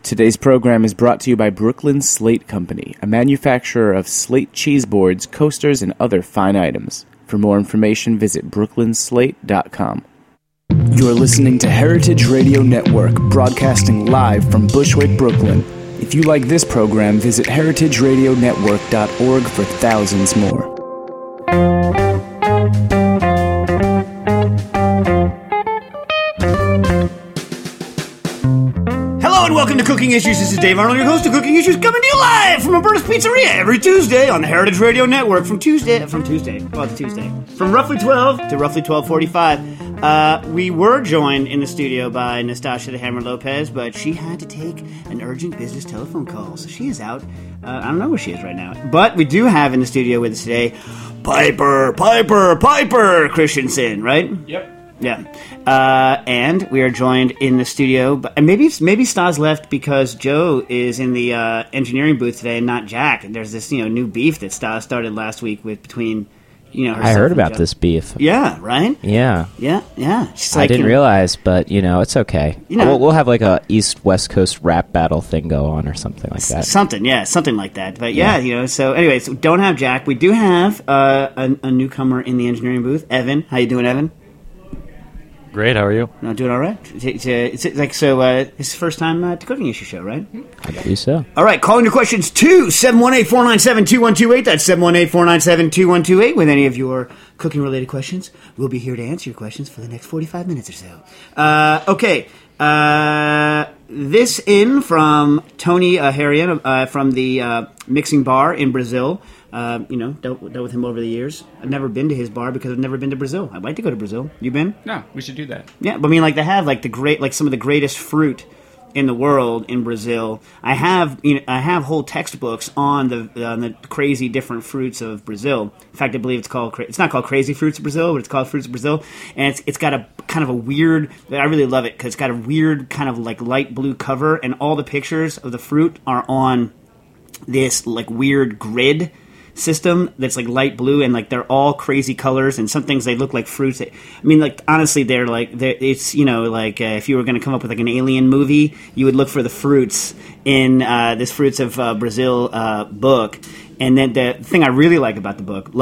Today's program is brought to you by Brooklyn Slate Company, a manufacturer of slate cheese boards, coasters, and other fine items. For more information, visit brooklynslate.com. You're listening to Heritage Radio Network, broadcasting live from Bushwick, Brooklyn. If you like this program, visit heritageradionetwork.org for thousands more. Hello and welcome to Cooking Issues. This is Dave Arnold, your host of Cooking Issues, coming to you live from Roberta's Pizzeria every Tuesday on the Heritage Radio Network from Tuesday, from roughly 12 to roughly 12:45. We were joined in the studio by Nastasia the Hammer Lopez, but she had to take an urgent business telephone call, so she is out. I don't know where she is right now, but we do have in the studio with us today Piper Christensen, right? Yep. Yeah, and we are joined in the studio, but maybe Stas left because Joe is in the engineering booth today and not Jack. And there's this new beef that Stas started last week between herself I heard and about Joe. this beef. Yeah, right. Yeah. She's I didn't realize, but it's okay. We'll have like a East-West Coast rap battle thing go on or something like that. Something like that. But so anyways, we don't have Jack. We do have a newcomer in the engineering booth, Evan. How you doing, Evan? Great, how are you? No, doing all right. It's his first time at the Cooking Issue Show, right? I believe so. All right, calling your questions to 718-497-2128. That's 718-497-2128 with any of your cooking-related questions. We'll be here to answer your questions for the next 45 minutes or so. Okay. This in from Tony Harian from the Mixing Bar in Brazil. Dealt with him over the years. I've never been to his bar because I've never been to Brazil. I'd like to go to Brazil. You been? No, we should do that. Yeah, but they have some of the greatest fruit in the world in Brazil. I have whole textbooks on the crazy different fruits of Brazil. In fact, I believe it's not called Crazy Fruits of Brazil, but it's called Fruits of Brazil, and it's got a kind of a weird. I really love it because it's got a weird kind of like light blue cover, and all the pictures of the fruit are on this like weird grid system that's like light blue, and like they're all crazy colors, and some things they look like fruits. Honestly, it's if you were going to come up with like an alien movie, you would look for the fruits in this Fruits of Brazil book. And then the thing I really like about the book,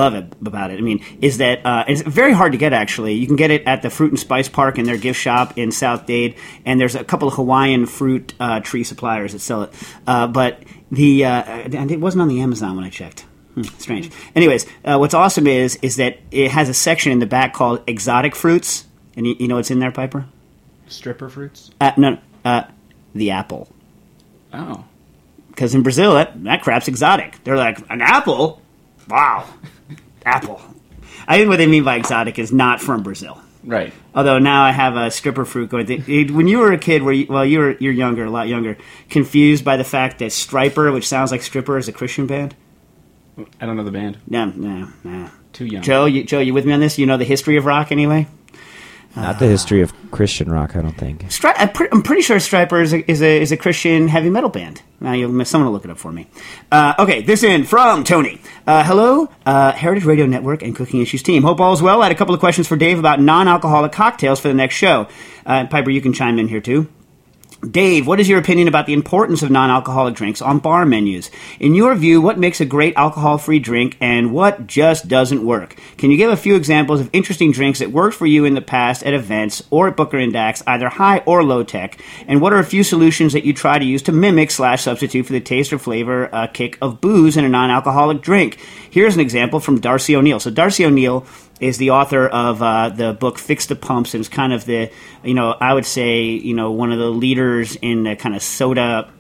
is that it's very hard to get, actually. You can get it at the Fruit and Spice Park in their gift shop in South Dade, and there's a couple of Hawaiian fruit tree suppliers that sell it. But it wasn't on the Amazon when I checked. Strange. Anyways, what's awesome is that it has a section in the back called exotic fruits, and you know what's in there, Piper? Stripper fruits? No, the apple. Oh. Because in Brazil, that crap's exotic. They're like, an apple? Wow. Apple. I think what they mean by exotic is not from Brazil. Right. Although now I have a stripper fruit going. When you were a kid, you're younger, a lot younger, confused by the fact that Striper, which sounds like stripper, is a Christian band? I don't know the band. No. Too young. Joe, you with me on this? You know the history of rock anyway? Not the history of Christian rock, I don't think. I'm pretty sure Striper is a Christian heavy metal band. Now someone will look it up for me. Okay, this in from Tony. Hello, Heritage Radio Network and Cooking Issues team. Hope all is well. I had a couple of questions for Dave about non-alcoholic cocktails for the next show. Piper, you can chime in here too. Dave, what is your opinion about the importance of non-alcoholic drinks on bar menus? In your view, what makes a great alcohol-free drink and what just doesn't work? Can you give a few examples of interesting drinks that worked for you in the past at events or at Booker and Dax, either high or low tech? And what are a few solutions that you try to use to mimic/substitute for the taste or flavor kick of booze in a non-alcoholic drink? Here's an example from Darcy O'Neill. So Darcy O'Neill is the author of the book Fix the Pumps, and is kind of the, I would say, one of the leaders in the kind of soda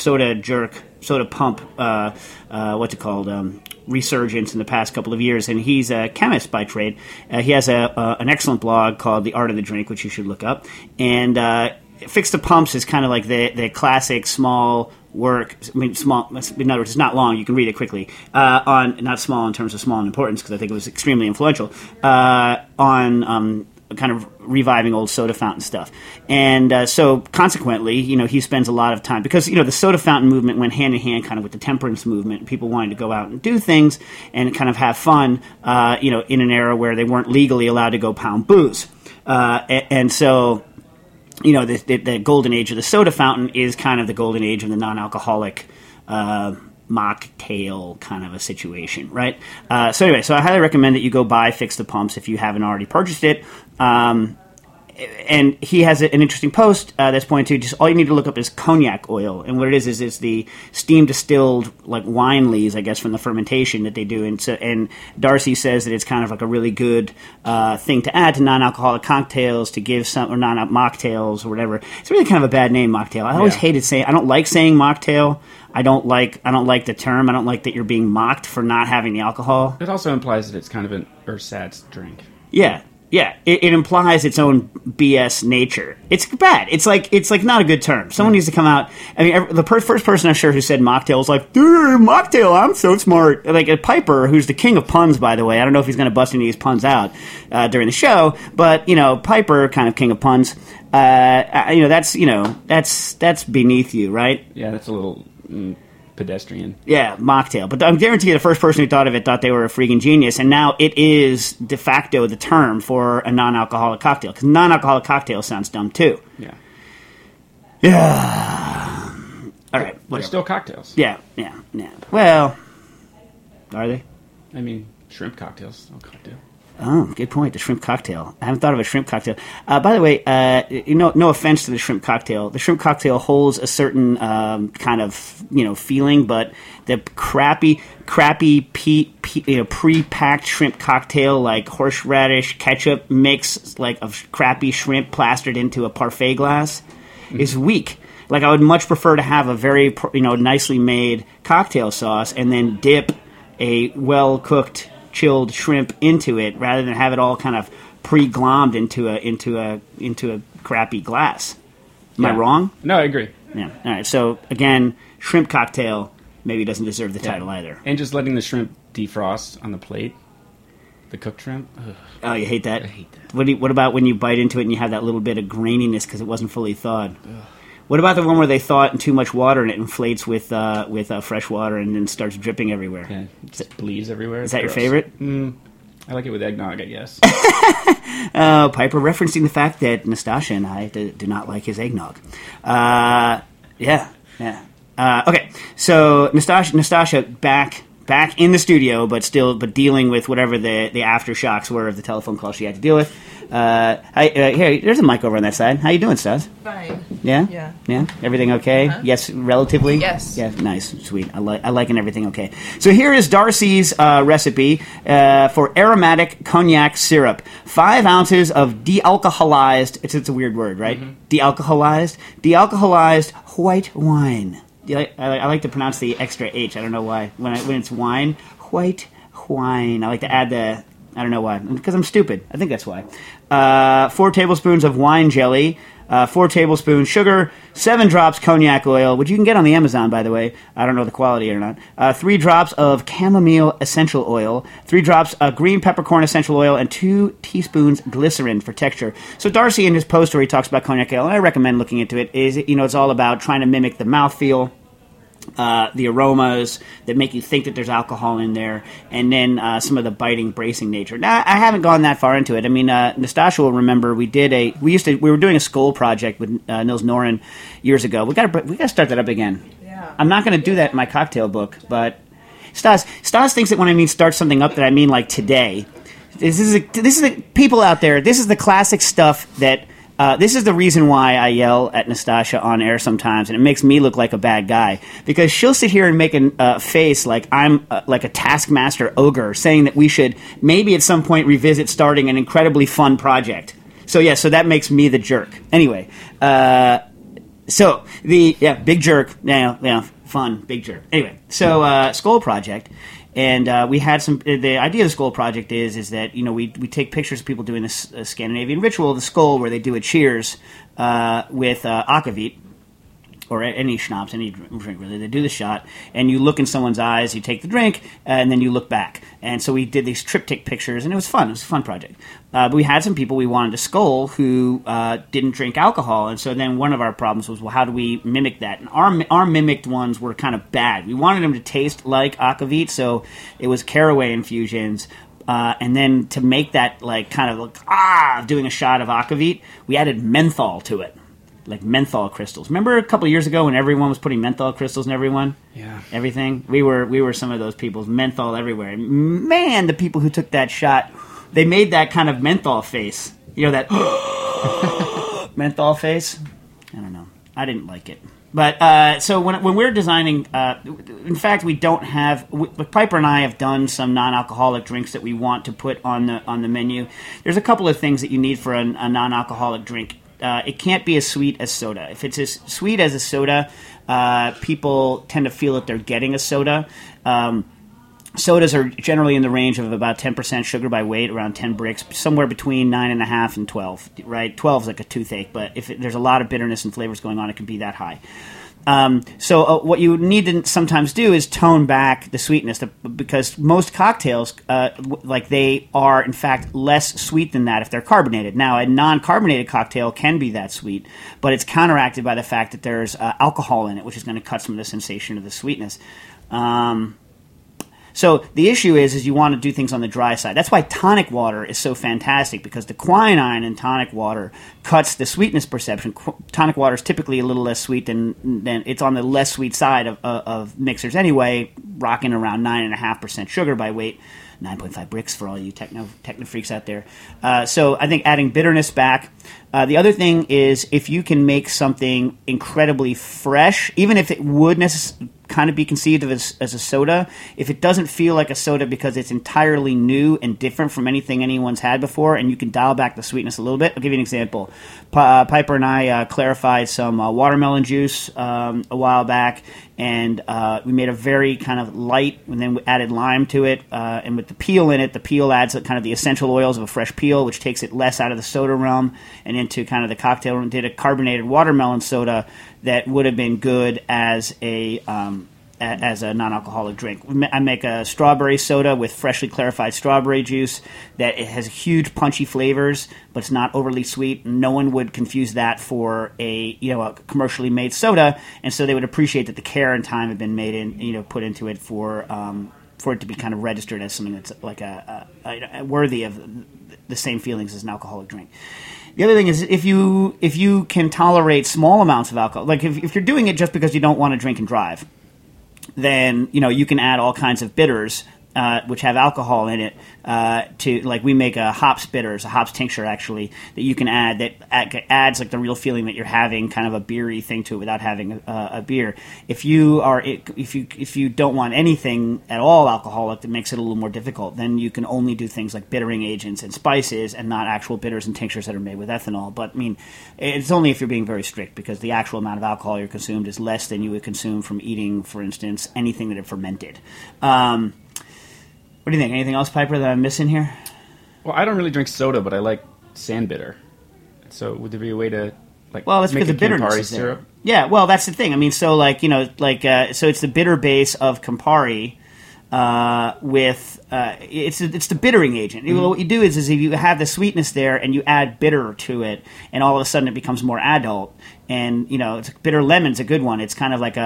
pump, resurgence in the past couple of years. And he's a chemist by trade. He has an excellent blog called The Art of the Drink, which you should look up. And Fix the Pumps is kind of like the classic small work. Small. In other words, it's not long. You can read it quickly. Not small in terms of small in importance, because I think it was extremely influential. On kind of reviving old soda fountain stuff, and so consequently, he spends a lot of time, because the soda fountain movement went hand in hand kind of with the temperance movement. People wanted to go out and do things and kind of have fun, in an era where they weren't legally allowed to go pound booze, and so. the golden age of the soda fountain is kind of the golden age of the non-alcoholic mocktail kind of a situation, right? So anyway, so I highly recommend that you go buy Fix the Pumps if you haven't already purchased it. And he has an interesting post that's pointing to just all you need to look up is cognac oil, and what it is it's the steam distilled like wine lees, I guess, from the fermentation that they do. And Darcy says that it's kind of like a really good thing to add to non-alcoholic cocktails, to give some, or mocktails or whatever. It's really kind of a bad name, mocktail. I always hated saying. I don't like saying mocktail. I don't like the term. I don't like that you're being mocked for not having the alcohol. It also implies that it's kind of an ersatz drink. Yeah. Yeah, it implies its own BS nature. It's bad. It's like not a good term. Someone needs to come out. I mean, the first person I'm sure who said mocktail was like, dude, mocktail, I'm so smart. Like a Piper, who's the king of puns, by the way. I don't know if he's going to bust any of these puns out during the show, but Piper, kind of king of puns. That's beneath you, right? Yeah, that's a little pedestrian. Yeah, mocktail. But I'm guarantee you the first person who thought of it thought they were a freaking genius, and now it is de facto the term for a non-alcoholic cocktail, because non-alcoholic cocktail sounds dumb too. Yeah. Yeah. All right. They're still cocktails. Yeah. Well, are they? I mean, shrimp cocktails, still cocktail. Oh, good point. The shrimp cocktail. I haven't thought of a shrimp cocktail. By the way, no offense to the shrimp cocktail. The shrimp cocktail holds a certain kind of feeling, but the crappy pre-packed shrimp cocktail, like horseradish ketchup mix, like of crappy shrimp plastered into a parfait glass, is weak. Like I would much prefer to have a very nicely made cocktail sauce and then dip a well-cooked chilled shrimp into it, rather than have it all kind of pre-glommed into a crappy glass. Am I wrong? No, I agree. Yeah. All right. So again, shrimp cocktail maybe doesn't deserve the title either. And just letting the shrimp defrost on the plate, the cooked shrimp. Ugh. Oh, you hate that? I hate that. What about when you bite into it and you have that little bit of graininess because it wasn't fully thawed? Ugh. What about the one where they thaw it in too much water and it inflates with fresh water and then starts dripping everywhere? Yeah, it just bleeds everywhere. Is that your favorite? I like it with eggnog, I guess. Piper referencing the fact that Nastasha and I do not like his eggnog. Yeah. Okay, so Nastasha back in the studio, but dealing with whatever the aftershocks were of the telephone call she had to deal with. Here, there's a mic over on that side. How you doing, Stas? Fine. Yeah. Everything okay? Uh-huh. Yes, relatively. Yes. Yeah, nice, sweet. I like an everything okay. So here is Darcy's recipe for aromatic cognac syrup. 5 ounces of dealcoholized. It's a weird word, right? Mm-hmm. Dealcoholized white wine. I like to pronounce the extra H. I don't know why. When it's wine, white wine. I like to add the. I don't know why. Because I'm stupid. I think that's why. 4 tablespoons of wine jelly, 4 tablespoons sugar, 7 drops cognac oil, which you can get on the Amazon, by the way. I don't know the quality or not. 3 drops of chamomile essential oil, 3 drops of green peppercorn essential oil, and 2 teaspoons glycerin for texture. So Darcy, in his post where he talks about cognac oil, and I recommend looking into it, is it's all about trying to mimic the mouthfeel, the aromas that make you think that there's alcohol in there, and then some of the biting, bracing nature. Now, I haven't gone that far into it. I mean, Nastasha will remember we were doing a Skoal project with Nils Noren years ago. We got to start that up again. Yeah. I'm not going to do that in my cocktail book, but Stas thinks that when I mean start something up, that I mean like today. This is people out there. This is the classic stuff that. This is the reason why I yell at Nastasha on air sometimes, and it makes me look like a bad guy, because she'll sit here and make a face like I'm like a taskmaster ogre, saying that we should maybe at some point revisit starting an incredibly fun project. So that makes me the jerk. Anyway, big jerk. Fun, big jerk. Anyway, so Skoal project. And we had the idea of the Skoal project is that, we take pictures of people doing this Scandinavian ritual of the Skoal, where they do a cheers with akavit, or any schnapps, any drink really. They do the shot, and you look in someone's eyes, you take the drink, and then you look back. And so we did these triptych pictures, and it was fun. It was a fun project. But we had some people we wanted to Skoal who didn't drink alcohol, and so then one of our problems was, well, how do we mimic that? And our mimicked ones were kind of bad. We wanted them to taste like akavit, so it was caraway infusions. And then to make that like kind of doing a shot of akavit, we added menthol to it. like menthol crystals. Remember a couple of years ago when everyone was putting menthol crystals in everything? We were some of those people. Menthol everywhere. Man, the people who took that shot, they made that kind of menthol face. You know, that menthol face? I don't know. I didn't like it. But so when we're designing, in fact, we don't have. Piper and I have done some non-alcoholic drinks that we want to put on the menu. There's a couple of things that you need for a non-alcoholic drink. It can't be as sweet as soda. If it's as sweet as a soda, people tend to feel that they're getting a soda. Sodas are generally in the range of about 10% sugar by weight, around 10 bricks, somewhere between 9.5 and 12, right? 12 is like a toothache, but if there's a lot of bitterness and flavors going on, it can be that high. So what you need to sometimes do is tone back the sweetness, because most cocktails, they are, in fact, less sweet than that if they're carbonated. Now, a non-carbonated cocktail can be that sweet, but it's counteracted by the fact that there's alcohol in it, which is going to cut some of the sensation of the sweetness. So the issue is you want to do things on the dry side. That's why tonic water is so fantastic, because the quinine in tonic water cuts the sweetness perception. Tonic water is typically a little less sweet than it's on the less sweet side of mixers anyway, rocking around 9.5% sugar by weight. 9.5 bricks for all you techno freaks out there. So I think adding bitterness back. The other thing is if you can make something incredibly fresh, even if it would kind of be conceived of as a soda, if it doesn't feel like a soda because it's entirely new and different from anything anyone's had before, and you can dial back the sweetness a little bit. I'll give you an example. Piper and I clarified some watermelon juice a while back, and we made a very kind of light, and then we added lime to it, and with the peel in it, the peel adds kind of the essential oils of a fresh peel, which takes it less out of the soda realm and into kind of the cocktail realm. Did a carbonated watermelon soda that would have been good as a non-alcoholic drink. I make a strawberry soda with freshly clarified strawberry juice that it has huge punchy flavors, but it's not overly sweet. No one would confuse that for a commercially made soda, and so they would appreciate that the care and time had been made put into it for it to be kind of registered as something that's like a worthy of the same feelings as an alcoholic drink. The other thing is if you can tolerate small amounts of alcohol, like if you're doing it just because you don't want to drink and drive, then you can add all kinds of bitters which have alcohol in it to, like, we make a hops bitters, a hops tincture actually, that you can add that adds like the real feeling that you're having kind of a beery thing to it without having a beer. If you don't want anything at all alcoholic, that makes it a little more difficult. Then you can only do things like bittering agents and spices, and not actual bitters and tinctures that are made with ethanol. But I mean, it's only if you're being very strict, because the actual amount of alcohol you're consumed is less than you would consume from eating, for instance, anything that had fermented. What do you think? Anything else, Piper, that I'm missing here? Well, I don't really drink soda, but I like sand bitter. So would there be a way to that's because the bitterness is there. Syrup? Yeah, well, that's the thing. I mean, so so it's the bitter base of Campari with it's the bittering agent. Mm-hmm. What you do is if you have the sweetness there and you add bitter to it, and all of a sudden it becomes more adult. And it's bitter lemon's a good one. It's kind of like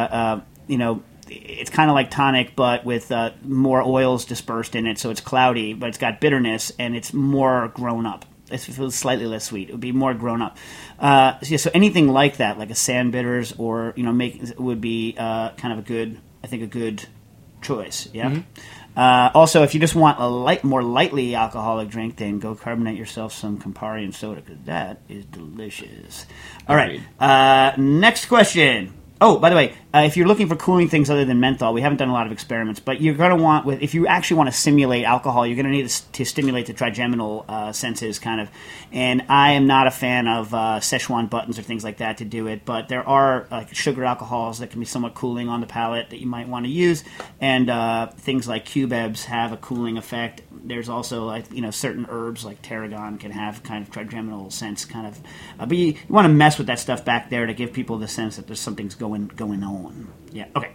it's kind of like tonic, but with more oils dispersed in it, so it's cloudy, but it's got bitterness, and it's more grown up. It feels slightly less sweet. It would be more grown up. So anything like that, like a sand bitters, or would be kind of a good choice. Yeah. Mm-hmm. Also, if you just want a more lightly alcoholic drink, then go carbonate yourself some Campari and soda, because that is delicious. All right. Next question. Oh, by the way, if you're looking for cooling things other than menthol, we haven't done a lot of experiments, but you're going to want, if you actually want to simulate alcohol, you're going to need to stimulate the trigeminal senses, kind of. And I am not a fan of Szechuan buttons or things like that to do it, but there are sugar alcohols that can be somewhat cooling on the palate that you might want to use, and things like cubebs have a cooling effect. There's also certain herbs like tarragon can have kind of trigeminal sense, kind of. But you want to mess with that stuff back there to give people the sense that there's something's going on. Yeah. Okay.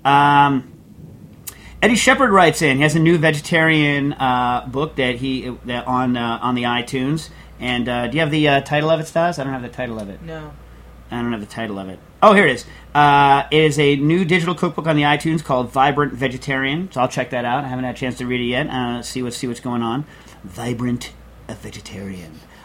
Eddie Shepard writes in. He has a new vegetarian book that on the iTunes. And do you have the title of it, Stas? I don't have the title of it. No. I don't have the title of it. Oh, here it is. It is a new digital cookbook on the iTunes called Vibrant Vegetarian. So I'll check that out. I haven't had a chance to read it yet. See what's going on. Vibrant Vegetarian.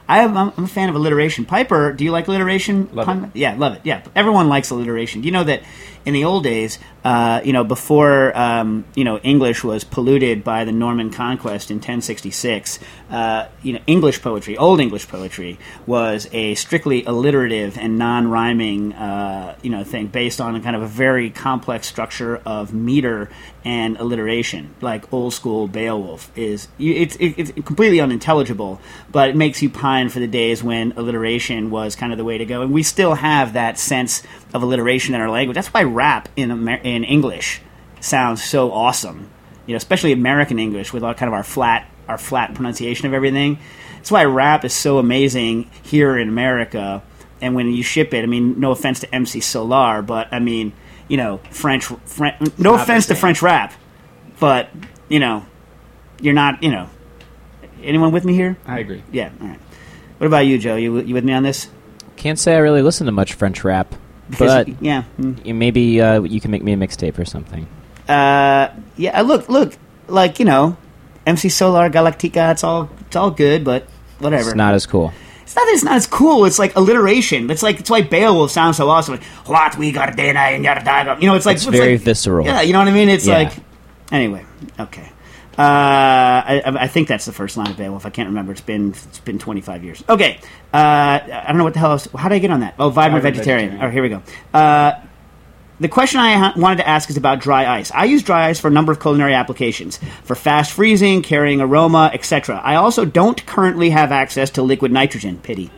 I'm a fan of alliteration. Piper, do you like alliteration? Love it. Yeah, love it. Yeah, everyone likes alliteration. Do you know that in the old days, before English was polluted by the Norman conquest in 1066, English poetry, Old English poetry, was a strictly alliterative and non-rhyming thing based on a kind of a very complex structure of meter and alliteration. Like old school Beowulf it's completely unintelligible, but it makes you pine for the days when alliteration was kind of the way to go. And we still have that sense of alliteration in our language. That's why rap in English sounds so awesome. Especially American English with all kind of our flat pronunciation of everything. That's why rap is so amazing here in America. And when you ship it, I mean, no offense to MC Solar, but I mean, French. No offense to French rap, but you're not. Anyone with me here? I agree. Yeah. All right. What about you, Joe? You with me on this? Can't say I really listen to much French rap, but maybe you can make me a mixtape or something. Yeah. Look. Like MC Solar, Galactica. It's all good, but whatever. It's not as cool. It's not that it's not as cool. It's like alliteration. It's why Beowulf sounds so awesome. Like, what we got Dana and Yardaga. It's very visceral. Yeah, you know what I mean? It's like anyway. Okay. I think that's the first line of Beowulf. I can't remember. It's been 25 years. Okay. I don't know what the hell else. How did I get on that? Oh, vibrant vegetarian. All right, here we go. The question I wanted to ask is about dry ice. I use dry ice for a number of culinary applications, for fast freezing, carrying aroma, etc. I also don't currently have access to liquid nitrogen. Pity.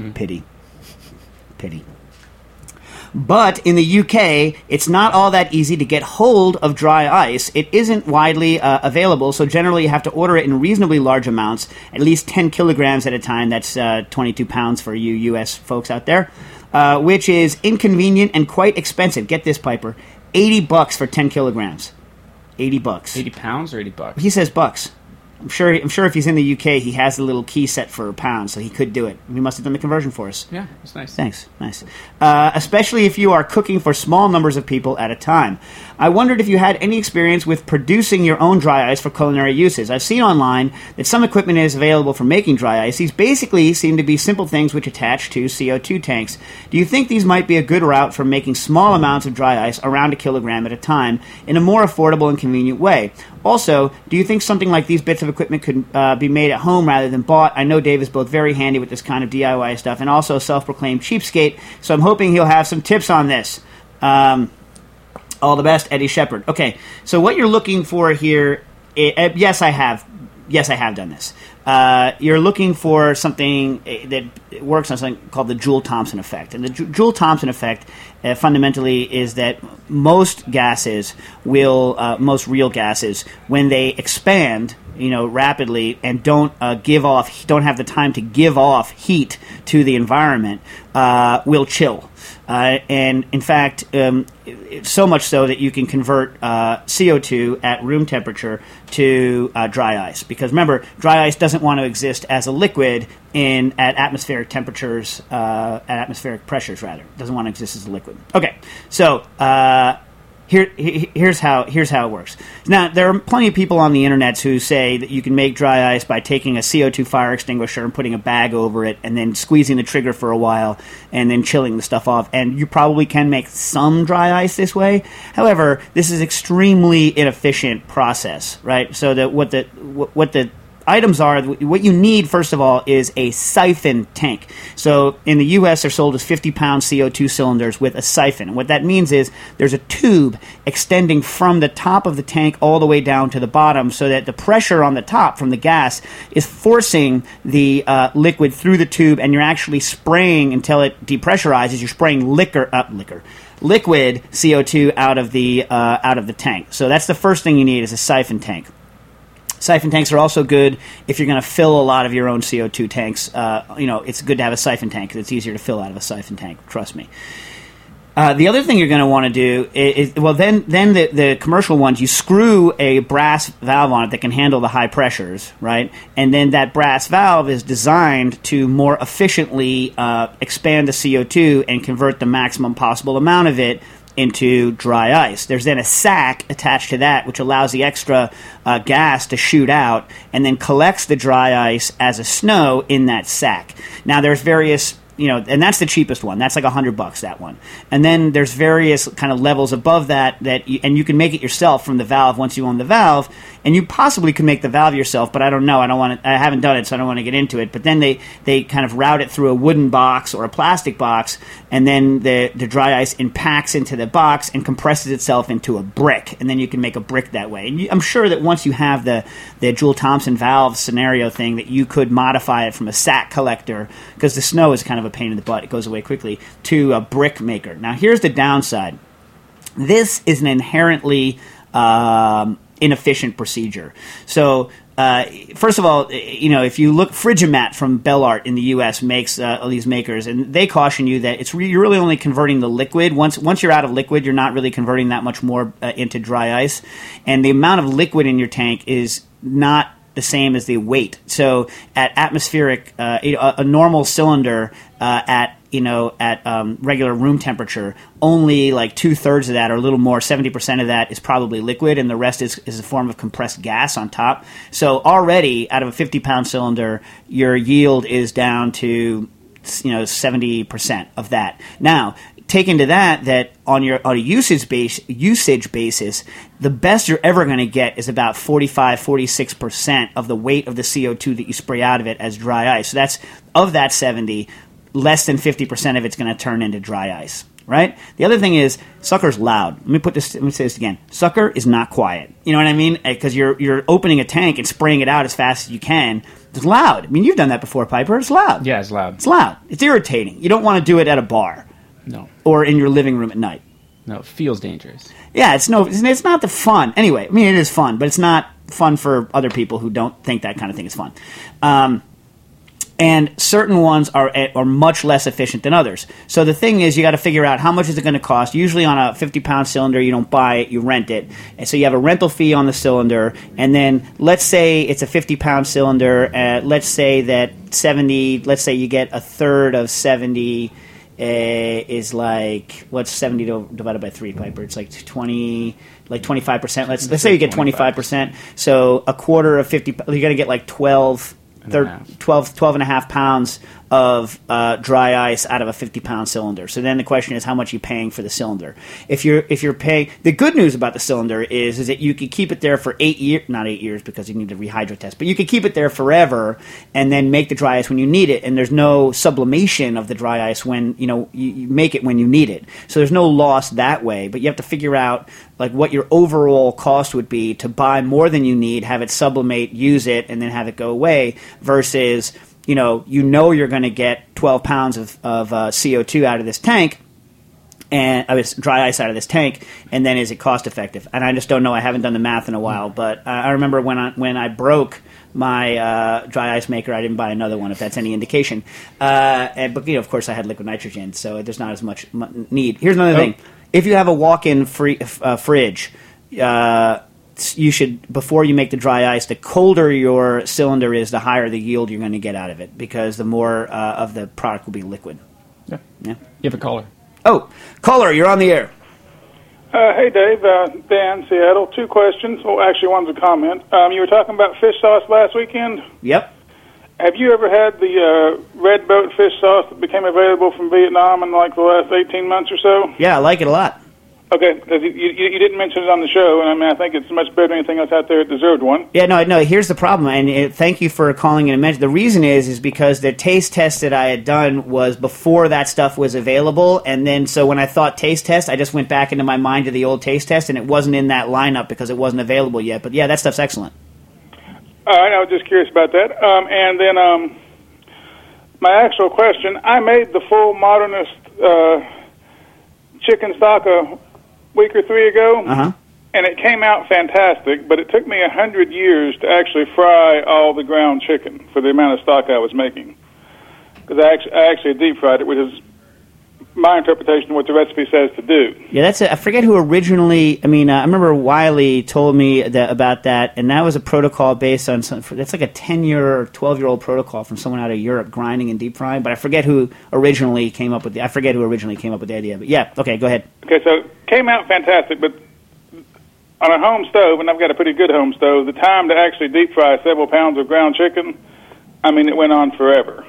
But in the UK, it's not all that easy to get hold of dry ice. It isn't widely available, so generally you have to order it in reasonably large amounts, at least 10 kilograms at a time. That's 22 pounds for you US folks out there. Which is inconvenient and quite expensive. Get this, Piper. $80 for 10 kilograms. $80. 80 pounds or $80? He says bucks. I'm sure if he's in the UK, he has the little key set for a pound, so he could do it. He must have done the conversion for us. Yeah, that's nice. Thanks. Nice. Especially if you are cooking for small numbers of people at a time. I wondered if you had any experience with producing your own dry ice for culinary uses. I've seen online that some equipment is available for making dry ice. These basically seem to be simple things which attach to CO2 tanks. Do you think these might be a good route for making small amounts of dry ice, around a kilogram at a time, in a more affordable and convenient way? Also, do you think something like these bits of equipment could be made at home rather than bought? I know Dave is both very handy with this kind of DIY stuff and also a self-proclaimed cheapskate, so I'm hoping he'll have some tips on this. All the best, Eddie Shepard. Okay, so what you're looking for here, yes, I have done this. You're looking for something that works on something called the Joule-Thomson effect. And the Joule-Thomson effect fundamentally is that most real gases, when they expand, rapidly and don't have the time to give off heat to the environment, will chill. And in fact, so much so that you can convert CO2 at room temperature to dry ice. Because remember, dry ice doesn't want to exist as a liquid at atmospheric temperatures, at atmospheric pressures, rather. It doesn't want to exist as a liquid. Okay, so here's how it works. Now, there are plenty of people on the internet who say that you can make dry ice by taking a CO2 fire extinguisher and putting a bag over it and then squeezing the trigger for a while and then chilling the stuff off. And you probably can make some dry ice this way. However, this is extremely inefficient process, right? So that what the items are, what you need, first of all, is a siphon tank. So in the U.S., they're sold as 50-pound CO2 cylinders with a siphon. And what that means is there's a tube extending from the top of the tank all the way down to the bottom so that the pressure on the top from the gas is forcing the liquid through the tube, and you're actually spraying until it depressurizes. You're spraying liquid CO2 out of the tank. So that's the first thing you need is a siphon tank. Siphon tanks are also good if you're going to fill a lot of your own CO2 tanks. It's good to have a siphon tank because it's easier to fill out of a siphon tank. Trust me. The other thing you're going to want to do is then the commercial ones, you screw a brass valve on it that can handle the high pressures, right? And then that brass valve is designed to more efficiently expand the CO2 and convert the maximum possible amount of it into dry ice. There's then a sack attached to that, which allows the extra gas to shoot out and then collects the dry ice as a snow in that sack. Now, there's various, and that's the cheapest one. That's like $100, that one. And then there's various kind of levels above that, and you can make it yourself from the valve once you own the valve. And you possibly can make the valve yourself, but I don't know. I haven't done it, so I don't want to get into it. But then they kind of route it through a wooden box or a plastic box, and then the dry ice impacts into the box and compresses itself into a brick, and then you can make a brick that way. And I'm sure that once you have the Joule Thompson valve scenario thing, that you could modify it from a sack collector, because the snow is kind of a pain in the butt. It goes away quickly, to a brick maker. Now, here's the downside. This is an inherently inefficient procedure. So, first of all, if you look, Frigimat from Bellart in the U.S. makes these makers, and they caution you that you're really only converting the liquid. Once you're out of liquid, you're not really converting that much more into dry ice, and the amount of liquid in your tank is not the same as the weight. So, at atmospheric, a normal cylinder at regular room temperature, only like 2/3 of that, or a little more, 70% of that is probably liquid, and the rest is a form of compressed gas on top. So already, out of a 50-pound cylinder, your yield is down to 70% of that. Now, take into that on a usage basis, the best you're ever going to get is about 46% of the weight of the CO2 that you spray out of it as dry ice. So that's, of that 70, less than 50% of it's going to turn into dry ice, right? The other thing is, sucker's loud. Let me say this again. Sucker is not quiet. You know what I mean? Because you're opening a tank and spraying it out as fast as you can. It's loud. I mean, you've done that before, Piper. It's loud. Yeah, it's loud. It's loud. It's irritating. You don't want to do it at a bar. No. Or in your living room at night. No, it feels dangerous. Yeah, it's not the fun. Anyway, I mean, it is fun, but it's not fun for other people who don't think that kind of thing is fun. And certain ones are much less efficient than others. So the thing is, you got to figure out how much is it going to cost. Usually on a 50-pound cylinder, you don't buy it, you rent it. And so you have a rental fee on the cylinder. And then let's say it's a 50-pound cylinder. Let's say that 70, let's say you get a third of 70 is like, what's 70 divided by 3, Piper? It's like 20, like 25%. Let's say you get 25%. So a quarter of 50, you're going to get like 12 and a half pounds of dry ice out of a 50-pound cylinder. So then the question is, how much are you paying for the cylinder? If you're paying, the good news about the cylinder is that you could keep it there for 8 years, not 8 years because you need to rehydro test, but you could keep it there forever and then make the dry ice when you need it, and there's no sublimation of the dry ice when you make it when you need it. So there's no loss that way, but you have to figure out like what your overall cost would be to buy more than you need, have it sublimate, use it, and then have it go away, versus you're going to get 12 pounds of CO2 out of this tank, and dry ice out of this tank, and then is it cost effective? And I just don't know. I haven't done the math in a while, but I remember when I broke my dry ice maker, I didn't buy another one, if that's any indication. But of course, I had liquid nitrogen, so there's not as much need. Here's another thing: if you have a walk-in fridge, you should, before you make the dry ice, the colder your cylinder is, the higher the yield you're going to get out of it, because the more of the product will be liquid. Yeah. You have a caller. Oh, caller, you're on the air. Hey, Dave. Dan, Seattle. 2 questions. Well, actually, one's a comment. You were talking about fish sauce last weekend. Yep. Have you ever had the red boat fish sauce that became available from Vietnam in like the last 18 months or so? Yeah, I like it a lot. Okay, because you didn't mention it on the show, and I mean, I think it's much better than anything else out there that deserved one. Yeah, no, here's the problem, and thank you for calling in and mentioning. The reason is because the taste test that I had done was before that stuff was available, and then so when I thought taste test, I just went back into my mind to the old taste test, and it wasn't in that lineup because it wasn't available yet. But yeah, that stuff's excellent. All right, I was just curious about that. And then my actual question, I made the full modernist chicken stock a week or 3 ago, and it came out fantastic, but it took me 100 years to actually fry all the ground chicken for the amount of stock I was making. Because I actually deep fried it, which is my interpretation of what the recipe says to do. Yeah, I forget who originally. I mean, I remember Wiley told me about that, and that was a protocol based on that's like a 10-year or 12-year-old protocol from someone out of Europe, grinding and deep frying. But I forget who originally came up with the idea. But yeah, okay, go ahead. Okay, so it came out fantastic, but on a home stove, and I've got a pretty good home stove, the time to actually deep fry several pounds of ground chicken, I mean, it went on forever.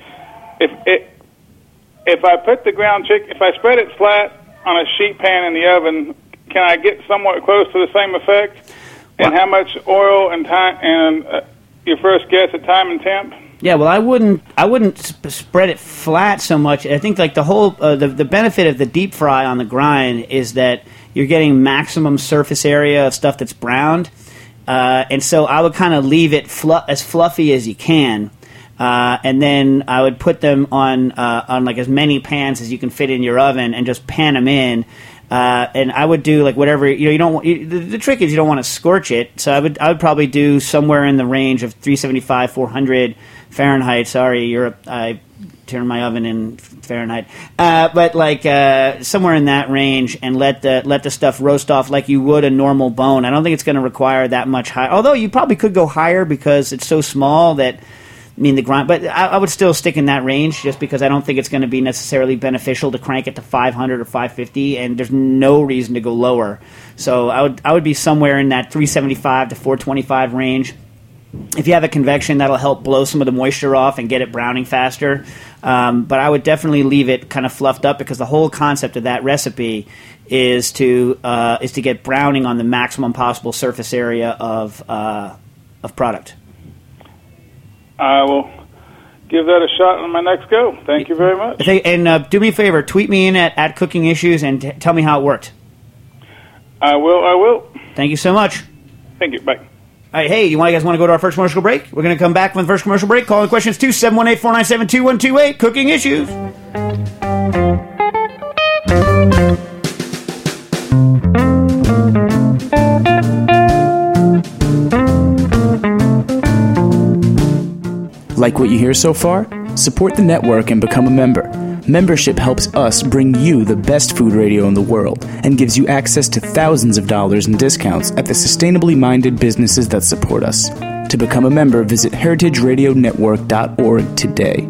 If I put the ground chicken, if I spread it flat on a sheet pan in the oven, can I get somewhat close to the same effect? And how much oil and time? And your first guess at time and temp? Yeah, well, I wouldn't spread it flat so much. I think like the whole the benefit of the deep fry on the grind is that you're getting maximum surface area of stuff that's browned, and so I would kind of leave it as fluffy as you can. And then I would put them on like as many pans as you can fit in your oven, and just pan them in. And I would do like whatever you don't. The trick is you don't want to scorch it, so I would probably do somewhere in the range of 375, 400 Fahrenheit. Sorry, Europe. I turned my oven in Fahrenheit, but like somewhere in that range, and let the stuff roast off like you would a normal bone. I don't think it's going to require that much high. Although you probably could go higher because it's so small that. I mean, the grind, but I would still stick in that range just because I don't think it's going to be necessarily beneficial to crank it to 500 or 550, and there's no reason to go lower. So I would be somewhere in that 375 to 425 range. If you have a convection, that'll help blow some of the moisture off and get it browning faster. But I would definitely leave it kind of fluffed up because the whole concept of that recipe is to get browning on the maximum possible surface area of product. I will give that a shot on my next go. Thank you very much. And do me a favor, tweet me in at Cooking Issues and tell me how it worked. I will. Thank you so much. Thank you. Bye. All right, hey, you guys want to go to our first commercial break? We're going to come back from the first commercial break. Call the questions 2-718-497-2128. Cooking Issues. Like what you hear so far? Support the network and become a member. Membership helps us bring you the best food radio in the world and gives you access to thousands of dollars in discounts at the sustainably minded businesses that support us. To become a member, visit heritageradionetwork.org today.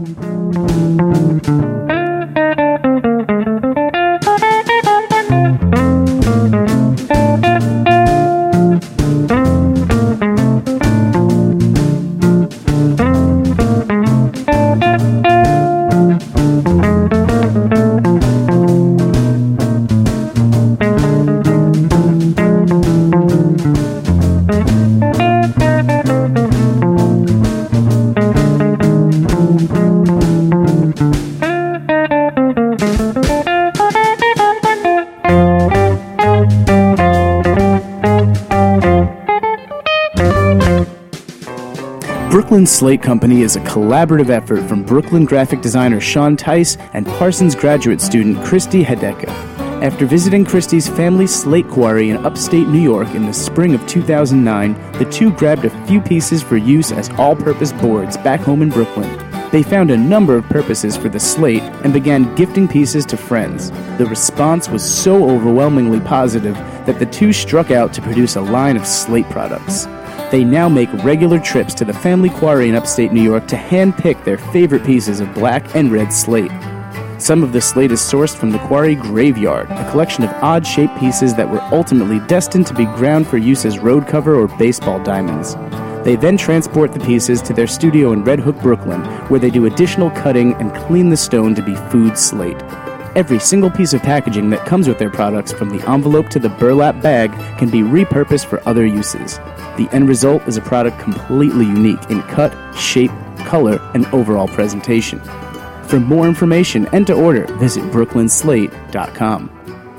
Brooklyn Slate Company is a collaborative effort from Brooklyn graphic designer Sean Tice and Parsons graduate student Christy Hedeka. After visiting Christy's family slate quarry in upstate New York in the spring of 2009, the two grabbed a few pieces for use as all-purpose boards back home in Brooklyn. They found a number of purposes for the slate and began gifting pieces to friends. The response was so overwhelmingly positive that the two struck out to produce a line of slate products. They now make regular trips to the family quarry in upstate New York to hand-pick their favorite pieces of black and red slate. Some of the slate is sourced from the quarry graveyard, a collection of odd-shaped pieces that were ultimately destined to be ground for use as road cover or baseball diamonds. They then transport the pieces to their studio in Red Hook, Brooklyn, where they do additional cutting and clean the stone to be food slate. Every single piece of packaging that comes with their products, from the envelope to the burlap bag, can be repurposed for other uses. The end result is a product completely unique in cut, shape, color, and overall presentation. For more information and to order, visit brooklynslate.com.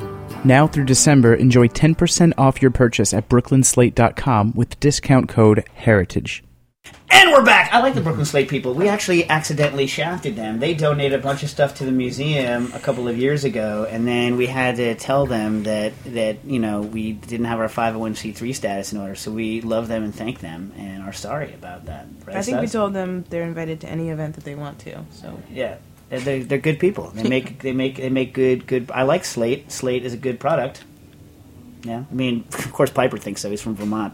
Now through December, enjoy 10% off your purchase at brooklynslate.com with discount code HERITAGE. And we're back! I like the Brooklyn Slate people. We actually accidentally shafted them. They donated a bunch of stuff to the museum a couple of years ago, and then we had to tell them that we didn't have our 501c3 status in order, so we love them and thank them and are sorry about that. Right, I think we told them they're invited to any event that they want to. So yeah. They're good people. They make good. I like Slate. Slate is a good product. Yeah, I mean, of course, Piper thinks so. He's from Vermont.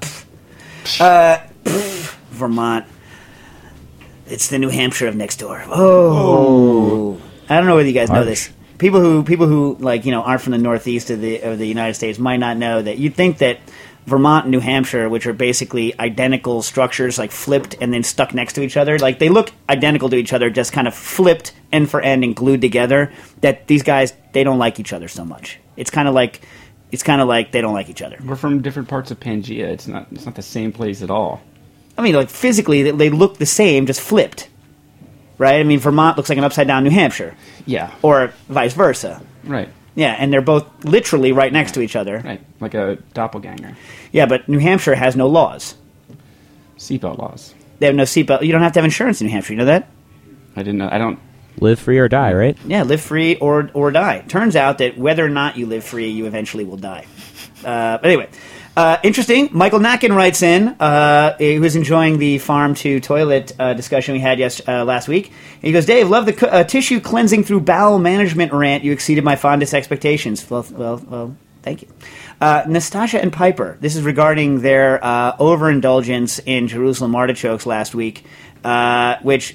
Vermont. It's the New Hampshire of next door. Oh. I don't know whether you guys know this. People who aren't from the Northeast of the United States might not know that. You'd think that Vermont and New Hampshire, which are basically identical structures, like flipped and then stuck next to each other, like they look identical to each other, just kind of flipped end for end and glued together. That these guys, they don't like each other so much. It's kind of like they don't like each other. We're from different parts of Pangea. It's not the same place at all. I mean, like physically, they look the same, just flipped. Right? I mean, Vermont looks like an upside-down New Hampshire. Yeah. Or vice versa. Right. Yeah, and they're both literally right next to each other. Right, like a doppelganger. Yeah, but New Hampshire has no laws. Seatbelt laws. They have no seatbelt. You don't have to have insurance in New Hampshire. You know that? I didn't know. I don't. Live free or die, right? Yeah, live free or die. Turns out that whether or not you live free, you eventually will die. But anyway, interesting. Michael Nacken writes in, who was enjoying the farm-to-toilet discussion we had last week. He goes, Dave, love the tissue cleansing through bowel management rant. You exceeded my fondest expectations. Well, thank you. Nastasha and Piper, this is regarding their overindulgence in Jerusalem artichokes last week, which,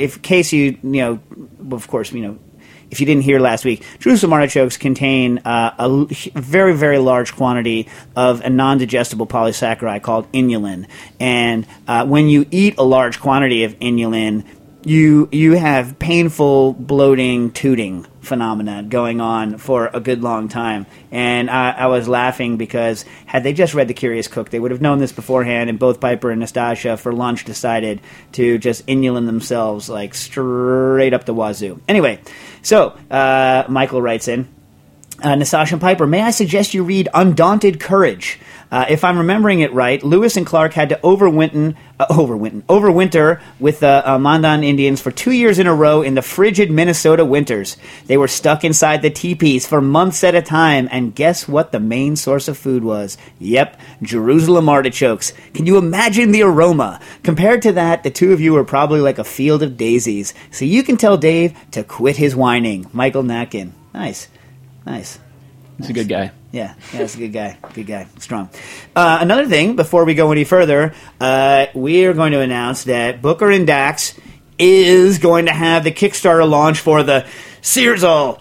of course, if you didn't hear last week, Jerusalem artichokes contain a very, very large quantity of a non-digestible polysaccharide called inulin. And when you eat a large quantity of inulin, you have painful bloating, tooting phenomena going on for a good long time. And I was laughing because had they just read The Curious Cook, they would have known this beforehand, and both Piper and Nastasha for lunch decided to just inulin themselves like straight up the wazoo. Anyway, so Michael writes in, Nastasha and Piper, may I suggest you read Undaunted Courage? If I'm remembering it right, Lewis and Clark had to overwinter with the Mandan Indians for 2 years in a row in the frigid Minnesota winters. They were stuck inside the teepees for months at a time, and guess what the main source of food was? Yep, Jerusalem artichokes. Can you imagine the aroma? Compared to that, the two of you are probably like a field of daisies. So you can tell Dave to quit his whining. Michael Nacken. Nice. He's a good guy. Yeah, he's a good guy. Good guy. Strong. Another thing, before we go any further, we are going to announce that Booker and Dax is going to have the Kickstarter launch for the Searsall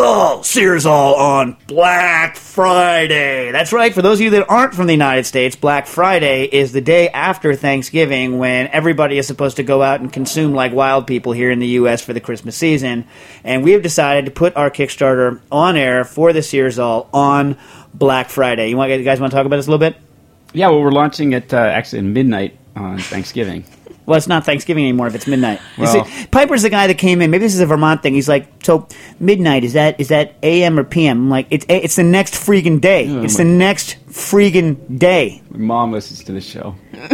on Black Friday. That's right. For those of you that aren't from the United States, Black Friday is the day after Thanksgiving when everybody is supposed to go out and consume like wild people here in the U.S. for the Christmas season. And we have decided to put our Kickstarter on air for the Searsall on Black Friday. You guys want to talk about this a little bit? Yeah, well, we're launching at actually at midnight on Thanksgiving. Well, it's not Thanksgiving anymore if it's midnight. Well, Piper's the guy that came in. Maybe this is a Vermont thing. He's like, so midnight, is that AM or PM? I'm like, it's the next freaking day. It's the next freaking day. My mom listens to the show.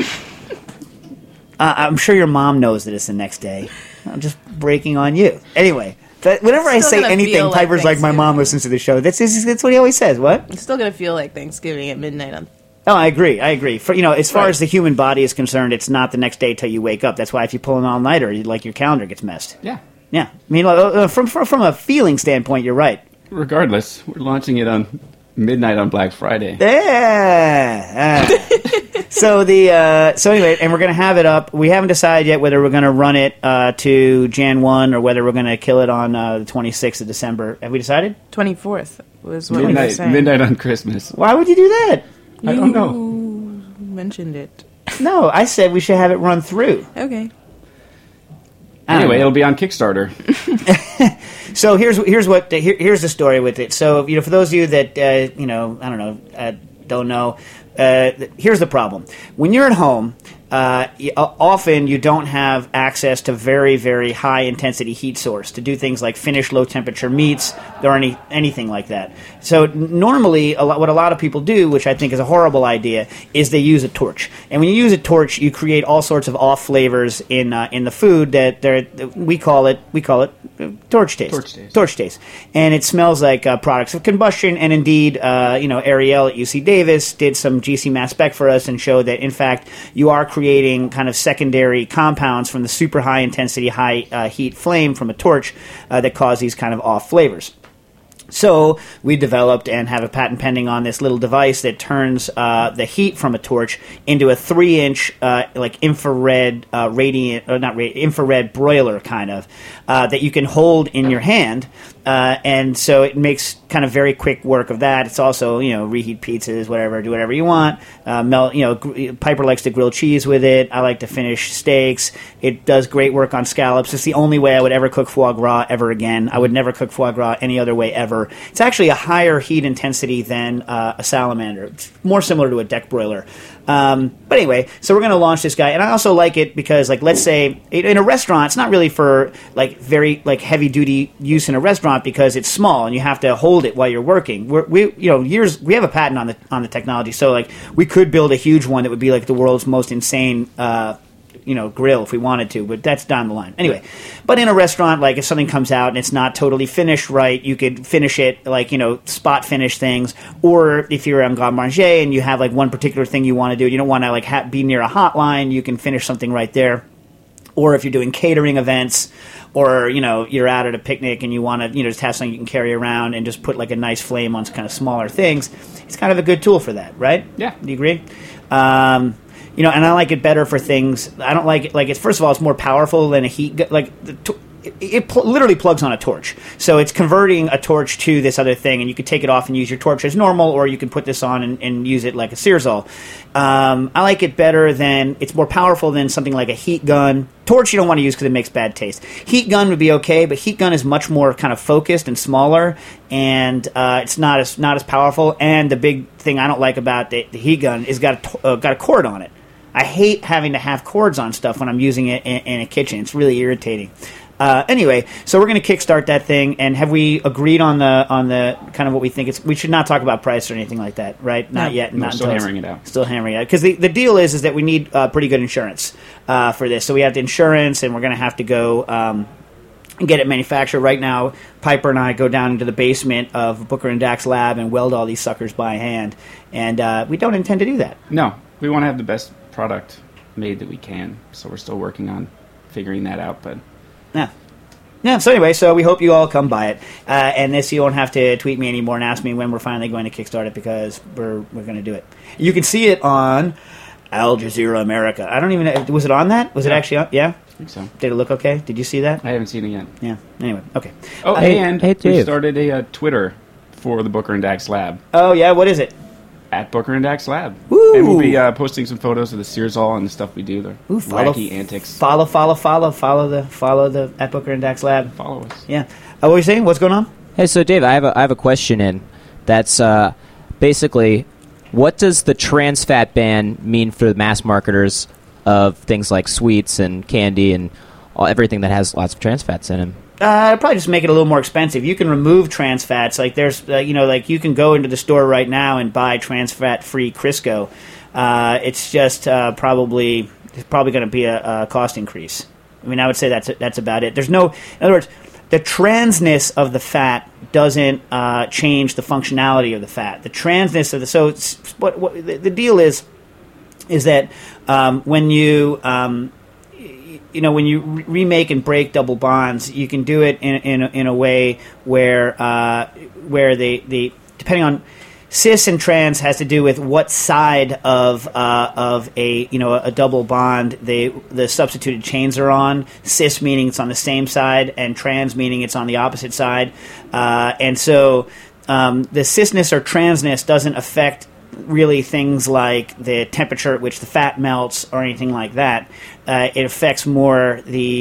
I'm sure your mom knows that it's the next day. I'm just breaking on you. Anyway, whenever I say anything, Piper's like, my mom listens to the show. That's what he always says. What? It's still going to feel like Thanksgiving at midnight on. Oh, I agree. For, as far as the human body is concerned, it's not the next day till you wake up. That's why if you pull an all-nighter, your calendar gets messed. Yeah. Yeah. I mean, from a feeling standpoint, you're right. Regardless, we're launching it on midnight on Black Friday. Yeah. So anyway, and we're going to have it up. We haven't decided yet whether we're going to run it to Jan 1 or whether we're going to kill it on the 26th of December. Have we decided? 24th was what we were saying. Midnight on Christmas. Why would you do that? I don't know. You mentioned it. No, I said we should have it run through. Okay. Anyway, it'll be on Kickstarter. So here's the story with it. So for those of you that don't know, here's the problem. When you're at home, often you don't have access to very, very high intensity heat source to do things like finish low temperature meats or anything like that. So normally, what a lot of people do, which I think is a horrible idea, is they use a torch. And when you use a torch, you create all sorts of off flavors in the food that we call it torch taste. Torch taste. And it smells like products of combustion. And indeed, Ariel at UC Davis did some GC mass spec for us and showed that in fact you are creating creating kind of secondary compounds from the super high intensity, high heat flame from a torch that cause these kind of off flavors. So we developed and have a patent pending on this little device that turns the heat from a torch into a 3-inch like infrared infrared broiler kind of that you can hold in your hand, and so it makes kind of very quick work of that. It's also reheat pizzas, whatever, do whatever you want. Piper likes to grill cheese with it. I like to finish steaks. It does great work on scallops. It's the only way I would ever cook foie gras ever again. I would never cook foie gras any other way ever. It's actually a higher heat intensity than a salamander. It's more similar to a deck broiler. But anyway, so we're going to launch this guy, and I also like it because, like, let's say in a restaurant, it's not really for like very like heavy duty use in a restaurant because it's small and you have to hold it while you're working. We have a patent on the technology, so like we could build a huge one that would be like the world's most insane grill if we wanted to, but that's down the line. Anyway, but in a restaurant, like if something comes out and it's not totally finished right, you could finish it like, spot finish things. Or if you're on Garde Manger and you have like one particular thing you want to do, you don't want to like be near a hotline, you can finish something right there. Or if you're doing catering events, or you're out at a picnic and you want to just have something you can carry around and just put like a nice flame on kind of smaller things, it's kind of a good tool for that, right? Yeah. Do you agree? And I like it better for things. I don't like it. Like, first of all, it's more powerful than a heat gun. Like, it literally plugs on a torch. So it's converting a torch to this other thing, and you could take it off and use your torch as normal, or you can put this on and use it like a Searsol. I like it better than, it's more powerful than something like a heat gun. Torch you don't want to use because it makes bad taste. Heat gun would be okay, but heat gun is much more kind of focused and smaller, and it's not as powerful. And the big thing I don't like about the heat gun is got a cord on it. I hate having to have cords on stuff when I'm using it in a kitchen. It's really irritating. Anyway, so we're going to kickstart that thing, and have we agreed on the kind of what we think it's? We should not talk about price or anything like that, right? Not yet. No, still hammering it out. Still hammering it out, because the deal is that we need pretty good insurance for this. So we have the insurance, and we're going to have to go and get it manufactured. Right now, Piper and I go down into the basement of Booker and Dax lab and weld all these suckers by hand, and we don't intend to do that. No, we want to have the best product made that we can. So we're still working on figuring that out, but. Yeah. So anyway, so we hope you all come by it, and this you won't have to tweet me anymore and ask me when we're finally going to kickstart it, because we're going to do it. You can see it on Al Jazeera America. I don't even know, was it on that? Was it actually on? Yeah. I think so. Did it look okay? Did you see that? I haven't seen it yet. Yeah. Anyway, okay. Oh, and we started a Twitter for the Booker and Dax Lab. Oh yeah, what is it? At Booker and Dax Lab. Woo! And we'll be posting some photos of the Searsol and the stuff we do, the wacky antics. Follow the at Booker and Dax Lab. Follow us. Yeah. What were you saying? What's going on? Hey, so Dave, I have a question in that's basically, what does the trans fat ban mean for the mass marketers of things like sweets and candy and everything that has lots of trans fats in them? Probably just make it a little more expensive. You can remove trans fats. Like there's, like you can go into the store right now and buy trans fat free Crisco. It's just probably going to be a cost increase. I mean, I would say that's about it. In other words, the transness of the fat doesn't change the functionality of the fat. The transness of the deal is that when you when you remake and break double bonds, you can do it in a way where they depending on cis and trans has to do with what side of a double bond the substituted chains are on. Cis meaning it's on the same side, and trans meaning it's on the opposite side. And so the cisness or transness doesn't affect really things like the temperature at which the fat melts or anything like that. It affects more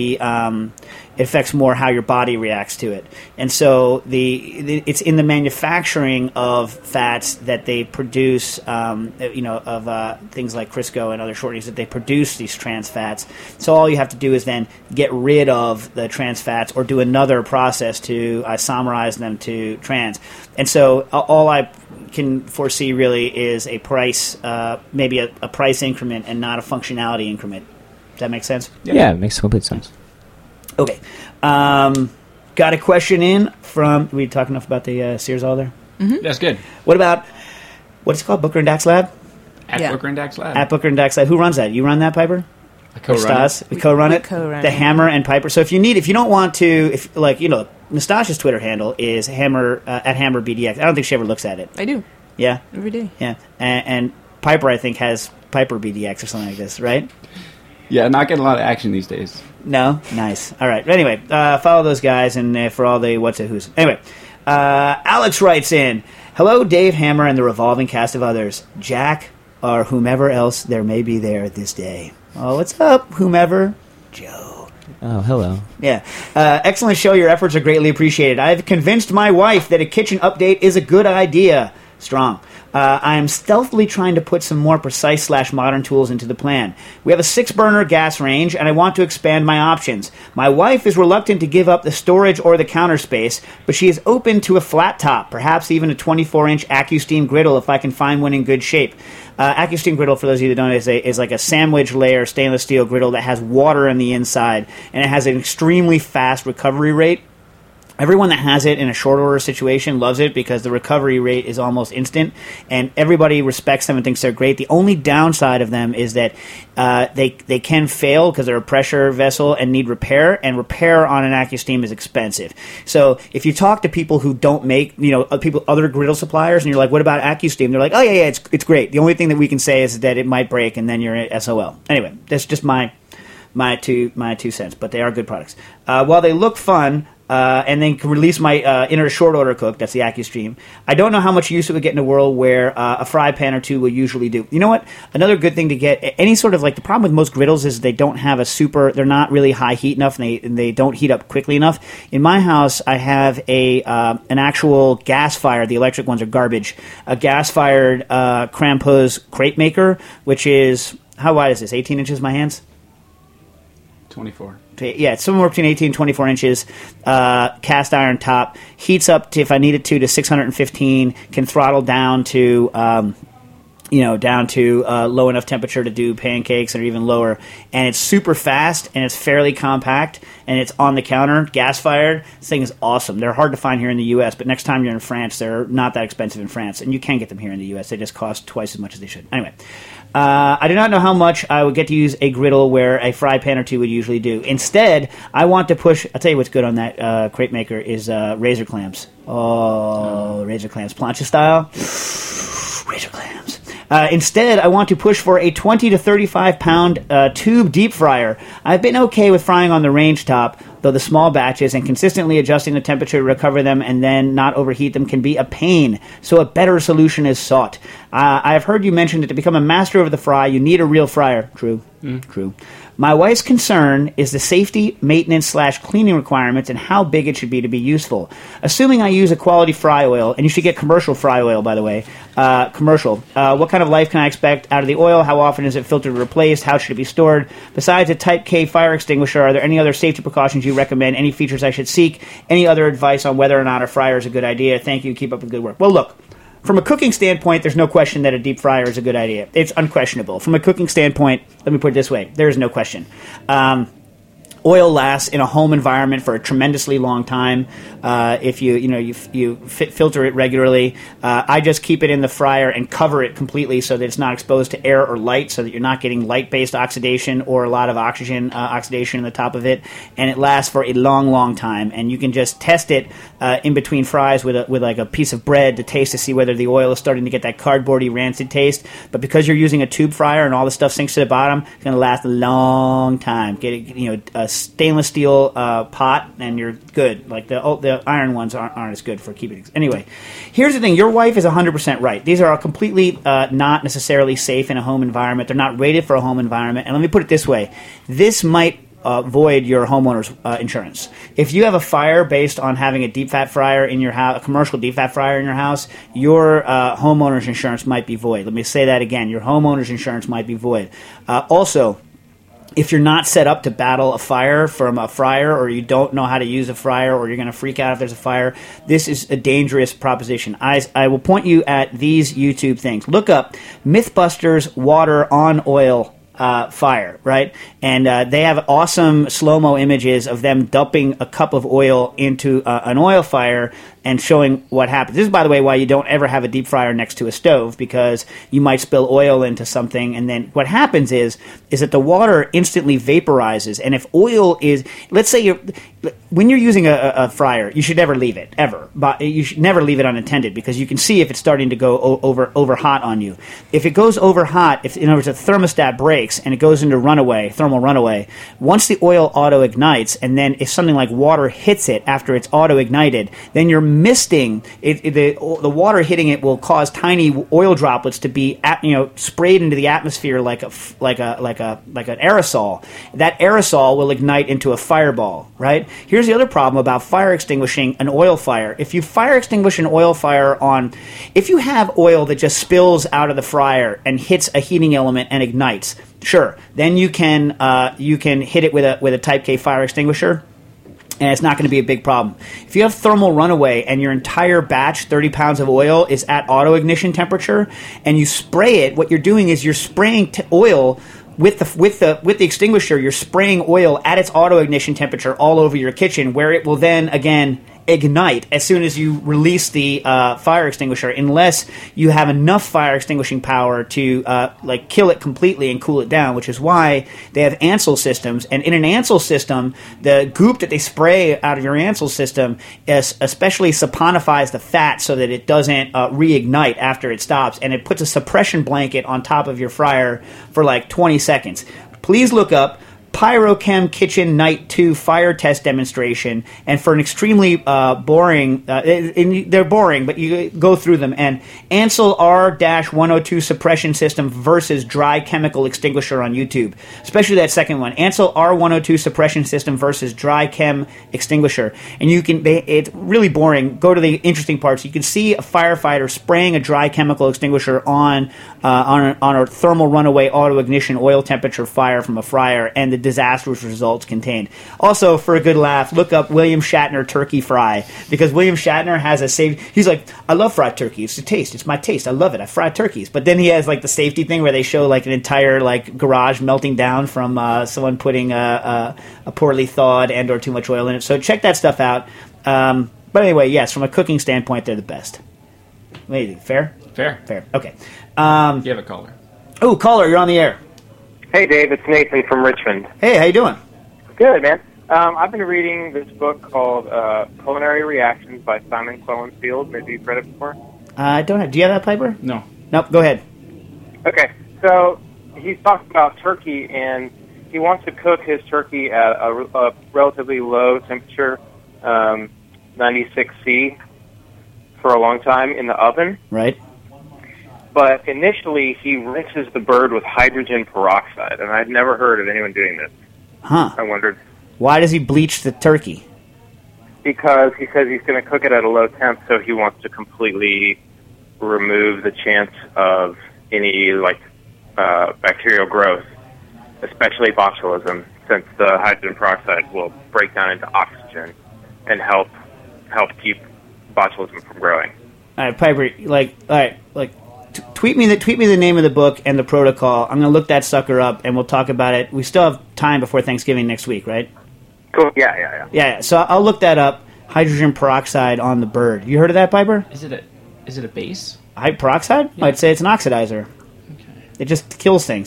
how your body reacts to it. And so it's in the manufacturing of fats that they produce, of things like Crisco and other shortenings, that they produce these trans fats. So all you have to do is then get rid of the trans fats or do another process to isomerize them to trans. And so all I can foresee really is a price, maybe a price increment and not a functionality increment. Does that make sense? Yeah, it makes complete sense. Okay. Got a question in from... We talked enough about the Searsol there? Mm-hmm. That's good. What about... What's it called? Booker and Dax Lab? At Booker and Dax Lab. At Booker and Dax Lab. Who runs that? You run that, Piper? I co-run Stas? We co-run it? Co-run The it. Hammer and Piper. So if you don't want to, if Nastasia's Twitter handle is Hammer at Hammer BDX. I don't think she ever looks at it. I do. Yeah? Every day. Yeah. And Piper, I think, has Piper BDX or something like this, right? Yeah, not getting a lot of action these days. No? Nice. All right. Anyway, follow those guys and for all the what's and who's. Anyway, Alex writes in, hello, Dave, Hammer, and the revolving cast of others. Jack, or whomever else there may be there this day. Oh, what's up, whomever? Joe. Oh, hello. Yeah. Excellent show. Your efforts are greatly appreciated. I've convinced my wife that a kitchen update is a good idea. Strong. I am stealthily trying to put some more precise / modern tools into the plan. We have a 6-burner gas range, and I want to expand my options. My wife is reluctant to give up the storage or the counter space, but she is open to a flat top, perhaps even a 24-inch AccuSteam griddle if I can find one in good shape. AccuSteam griddle, for those of you that don't know, is like a sandwich layer stainless steel griddle that has water on the inside, and it has an extremely fast recovery rate. Everyone that has it in a short order situation loves it because the recovery rate is almost instant, and everybody respects them and thinks they're great. The only downside of them is that they can fail because they're a pressure vessel and need repair, and repair on an AccuSteam is expensive. So if you talk to people who don't make, other griddle suppliers, and you're like, what about AccuSteam? They're like, oh, yeah, it's great. The only thing that we can say is that it might break, and then you're at SOL. Anyway, that's just my 2 cents, but they are good products. While they look fun, and then can release my inner short order cook, that's the AccuSteam, I don't know how much use it would get in a world where a fry pan or two will usually do. You know what? Another good thing to get, any sort of, the problem with most griddles is they don't have they're not really high heat enough, and they don't heat up quickly enough. In my house, I have an actual gas fire. The electric ones are garbage. A gas-fired Krampus crepe maker, which is, how wide is this, 18 inches, my hands? 24. Yeah, it's somewhere between 18 and 24 inches, cast iron top, heats up to, if I needed to 615, can throttle down to, low enough temperature to do pancakes or even lower. And it's super fast, and it's fairly compact, and it's on the counter, gas-fired. This thing is awesome. They're hard to find here in the U.S., but next time you're in France, they're not that expensive in France, and you can get them here in the U.S. They just cost twice as much as they should. Anyway. I do not know how much I would get to use a griddle where a fry pan or two would usually do. Instead, I want to push... I'll tell you what's good on that crepe maker is razor clamps. Oh, razor clamps. Plancha style. Razor clamps. Instead, I want to push for a 20 to 35-pound tube deep fryer. I've been okay with frying on the range top, though the small batches and consistently adjusting the temperature to recover them and then not overheat them can be a pain, so a better solution is sought. I have heard you mention that to become a master of the fry, you need a real fryer. True. True. My wife's concern is the safety, maintenance / cleaning requirements and how big it should be to be useful. Assuming I use a quality fry oil, and you should get commercial fry oil, by the way, what kind of life can I expect out of the oil? How often is it filtered or replaced? How should it be stored? Besides a Type K fire extinguisher, are there any other safety precautions you recommend? Any features I should seek? Any other advice on whether or not a fryer is a good idea? Thank you. Keep up with the good work. Well, look. From a cooking standpoint, there's no question that a deep fryer is a good idea. It's unquestionable. From a cooking standpoint, let me put it this way. There is no question. Oil lasts in a home environment for a tremendously long time. If you filter it regularly, I just keep it in the fryer and cover it completely so that it's not exposed to air or light, so that you're not getting light-based oxidation or a lot of oxygen oxidation in the top of it. And it lasts for a long, long time. And you can just test it in between fries with like a piece of bread to taste to see whether the oil is starting to get that cardboardy, rancid taste. But because you're using a tube fryer and all the stuff sinks to the bottom, it's going to last a long time. Get it, a stainless steel pot, and you're good. Like the iron ones aren't as good for keeping it. Anyway, here's the thing. Your wife is 100% right. These are completely not necessarily safe in a home environment. They're not rated for a home environment. And let me put it this way. This might void your homeowner's insurance. If you have a fire based on having a deep fat fryer in your house, a commercial deep fat fryer in your house, your homeowner's insurance might be void. Let me say that again. Your homeowner's insurance might be void. Also, if you're not set up to battle a fire from a fryer, or you don't know how to use a fryer, or you're going to freak out if there's a fire, this is a dangerous proposition. I will point you at these YouTube things. Look up Mythbusters water on oil fire, right? And they have awesome slow-mo images of them dumping a cup of oil into an oil fire and showing what happens. This is, by the way, why you don't ever have a deep fryer next to a stove, because you might spill oil into something, and then what happens is that the water instantly vaporizes. And if oil is, let's say when you're using a fryer, you should never leave it, ever. But you should never leave it unattended, because you can see if it's starting to go over hot on you. If it goes over hot, if in other words the thermostat breaks and it goes into thermal runaway, once the oil auto ignites, and then if something like water hits it after it's auto ignited, then you're misting it. The water hitting it will cause tiny oil droplets to be sprayed into the atmosphere like an aerosol. That aerosol will ignite into a fireball. Right? Here's the other problem about fire extinguishing an oil fire. If you fire extinguish an oil fire if you have oil that just spills out of the fryer and hits a heating element and ignites, sure, then you can hit it with a Type K fire extinguisher, and it's not going to be a big problem. If you have thermal runaway and your entire batch, 30 pounds of oil, is at auto ignition temperature, and you spray it, what you're doing is you're spraying oil with the extinguisher. You're spraying oil at its auto ignition temperature all over your kitchen, where it will then again ignite as soon as you release the fire extinguisher, unless you have enough fire extinguishing power to kill it completely and cool it down, which is why they have Ansel systems. And in an Ansel system, the goop that they spray out of your Ansel system especially saponifies the fat so that it doesn't reignite after it stops, and it puts a suppression blanket on top of your fryer for like 20 seconds. Please look up Pyrochem Kitchen Night 2 fire test demonstration, and for an extremely boring, they're boring, but you go through them, and Ansel R-102 suppression system versus dry chemical extinguisher on YouTube, especially that second one, Ansel R-102 suppression system versus dry chem extinguisher, and it's really boring. Go to the interesting parts. You can see a firefighter spraying a dry chemical extinguisher on a thermal runaway auto ignition oil temperature fire from a fryer, and the disastrous results contained. Also, for a good laugh, look up William Shatner turkey fry, because William Shatner has he's like, I love fried turkey. It's the taste. It's my taste. I love it. I fry turkeys. But then he has like the safety thing where they show like an entire like garage melting down from someone putting a poorly thawed and or too much oil in it. So check that stuff out. But anyway, yes, from a cooking standpoint, they're the best. What do you think? Fair? Fair. Okay. You have a caller. Oh, caller, you're on the air. Hey, Dave, it's Nathan from Richmond. Hey, how you doing? Good, man. I've been reading this book called Culinary Reactions by Simon Quellenfield. Maybe you've read it before? I don't have. Do you have that, Piper? No. Nope, go ahead. Okay, so he's talking about turkey, and he wants to cook his turkey at a relatively low temperature, 96 C, for a long time in the oven. Right. But initially, he rinses the bird with hydrogen peroxide, and I'd never heard of anyone doing this. Huh. I wondered. Why does he bleach the turkey? Because he says he's going to cook it at a low temp, so he wants to completely remove the chance of any, bacterial growth, especially botulism, since the hydrogen peroxide will break down into oxygen and help keep botulism from growing. All right, Piper, tweet me the name of the book and the protocol. I'm going to look that sucker up, and we'll talk about it. We still have time before Thanksgiving next week, right? Cool. Yeah. Yeah, so I'll look that up. Hydrogen peroxide on the bird. You heard of that, Piper? Is it a base? Peroxide? Yeah. I'd say it's an oxidizer. Okay. It just kills things.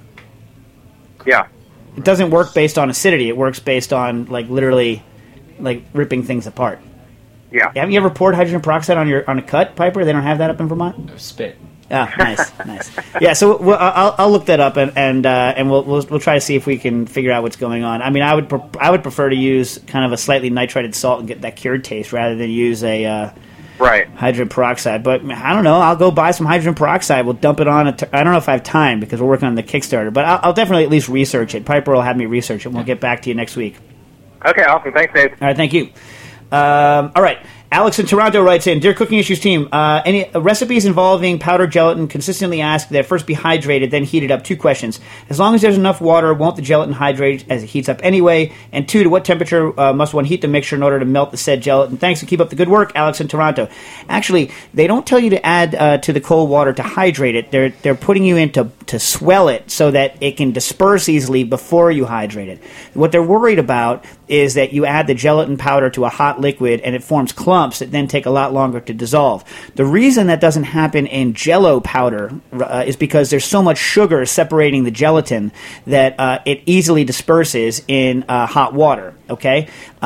Yeah. It doesn't work based on acidity. It works based on, literally, ripping things apart. Yeah. Haven't you ever poured hydrogen peroxide on a cut, Piper? They don't have that up in Vermont? Spit. Ah, nice. Yeah, so I'll look that up and we'll try to see if we can figure out what's going on. I mean, I would prefer to use kind of a slightly nitrated salt and get that cured taste rather than use a hydrogen peroxide. But I don't know. I'll go buy some hydrogen peroxide. We'll dump it on. I don't know if I have time because we're working on the Kickstarter. But I'll definitely at least research it. Piper will have me research it. And we'll get back to you next week. Okay, awesome. Thanks, Dave. All right, thank you. All right. Alex in Toronto writes in, Dear Cooking Issues team, any recipes involving powdered gelatin consistently ask that first be hydrated, then heated up. 2 questions. As long as there's enough water, won't the gelatin hydrate as it heats up anyway? And 2, to what temperature must one heat the mixture in order to melt the said gelatin? Thanks and keep up the good work, Alex in Toronto. Actually, they don't tell you to add to the cold water to hydrate it. They're putting you in to swell it so that it can disperse easily before you hydrate it. What they're worried about is that you add the gelatin powder to a hot liquid and it forms clumps. lumps that then take a lot longer to dissolve. The reason that doesn't happen in Jell-O powder is because there's so much sugar separating the gelatin that it easily disperses in hot water. Okay,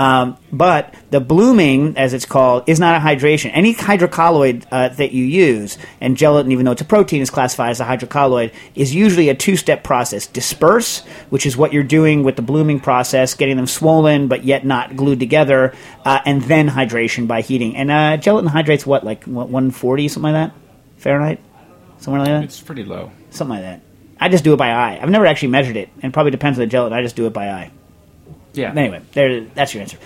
but the blooming, as it's called, is not a hydration. Any hydrocolloid that you use, and gelatin, even though it's a protein, is classified as a hydrocolloid, is usually a two-step process. Disperse, which is what you're doing with the blooming process, getting them swollen but yet not glued together, and then hydration by heating. And gelatin hydrates what, like 140, something like that? Fahrenheit? Somewhere like that? It's pretty low. Something like that. I just do it by eye. I've never actually measured it, and it probably depends on the gelatin. I just do it by eye. Yeah. Anyway, that's your answer.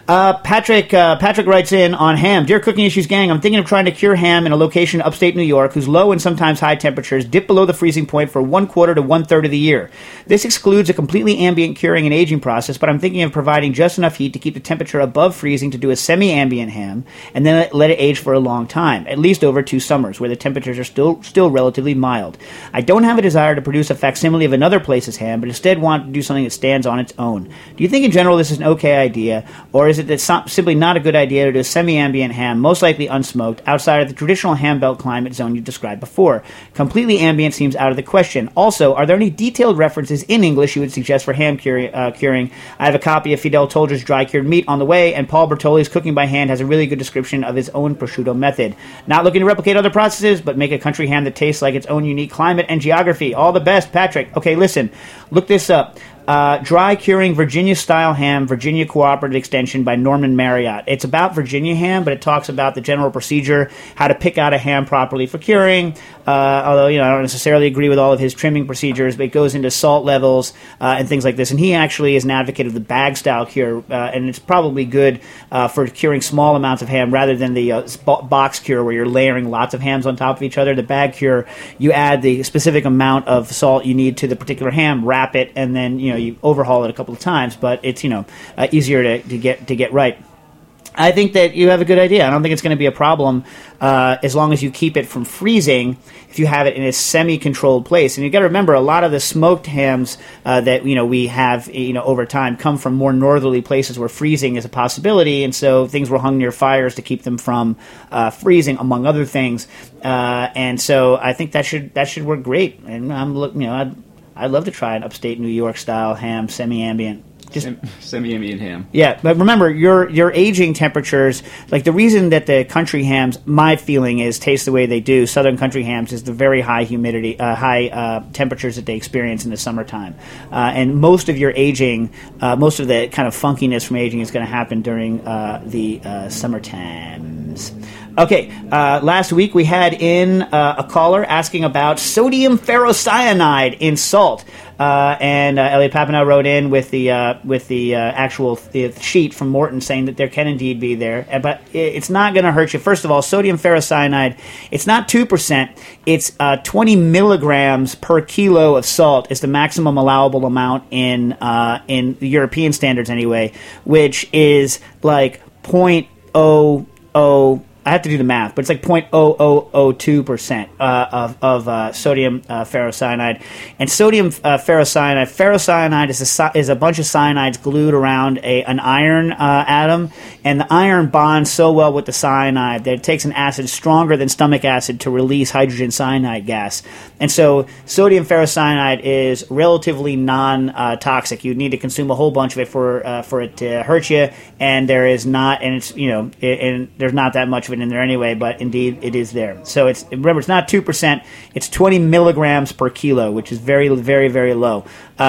Patrick writes in on ham. Dear Cooking Issues gang, I'm thinking of trying to cure ham in a location upstate New York whose low and sometimes high temperatures dip below the freezing point for 1/4 to 1/3 of the year. This excludes a completely ambient curing and aging process, but I'm thinking of providing just enough heat to keep the temperature above freezing to do a semi-ambient ham, and then let it age for a long time, at least over 2 summers, where the temperatures are still relatively mild. I don't have a desire to produce a facsimile of another place's ham, but instead want to do something that stands on its own. Do you think in general this is an okay idea, or is it that simply not a good idea to do a semi-ambient ham, most likely unsmoked, outside of the traditional ham belt climate zone you described before? Completely ambient seems out of the question. Also, are there any detailed references in English you would suggest for ham curing? I have a copy of Fidel Tolger's Dry Cured Meat on the way, and Paul Bertoli's Cooking by Hand has a really good description of his own prosciutto method. Not looking to replicate other processes, but make a country ham that tastes like its own unique climate and geography. All the best, Patrick. Okay, listen, look this up. Dry Curing Virginia-Style Ham, Virginia Cooperative Extension by Norman Marriott. It's about Virginia ham, but it talks about the general procedure, how to pick out a ham properly for curing, although I don't necessarily agree with all of his trimming procedures, but it goes into salt levels and things like this. And he actually is an advocate of the bag-style cure, and it's probably good for curing small amounts of ham rather than the box cure where you're layering lots of hams on top of each other. The bag cure, you add the specific amount of salt you need to the particular ham, wrap it, and then you overhaul it a couple of times, but it's easier to get right. I think that you have a good idea. I don't think it's going to be a problem as long as you keep it from freezing if you have it in a semi-controlled place. And you've got to remember, a lot of the smoked hams that we have over time come from more northerly places where freezing is a possibility, and so things were hung near fires to keep them from freezing, among other things. And so I think that should work great. And I'd love to try an upstate New York style ham, semi-ambient. Just semi-ambient ham. Yeah, but remember, your aging temperatures, like the reason that the country hams, my feeling is, taste the way they do, southern country hams, is the very high humidity, high temperatures that they experience in the summertime. And most of your aging, most of the kind of funkiness from aging is going to happen during the summer times. Okay, last week we had in a caller asking about sodium ferrocyanide in salt. And Elliot Papineau wrote in with the actual sheet from Morton saying that there can indeed be there, but it's not going to hurt you. First of all, sodium ferrocyanide, it's not 2%, it's 20 milligrams per kilo of salt is the maximum allowable amount in the European standards anyway, which is like 0.00. I have to do the math, but it's like 0.0002% of sodium ferrocyanide. And sodium ferrocyanide is a bunch of cyanides glued around an iron atom, and the iron bonds so well with the cyanide that it takes an acid stronger than stomach acid to release hydrogen cyanide gas. And so sodium ferrocyanide is relatively non-toxic. You need to consume a whole bunch of it for it to hurt you, and there's not that much of it in there anyway, but indeed it is there. So remember, it's not 2%, it's 20 milligrams per kilo, which is very, very, very low.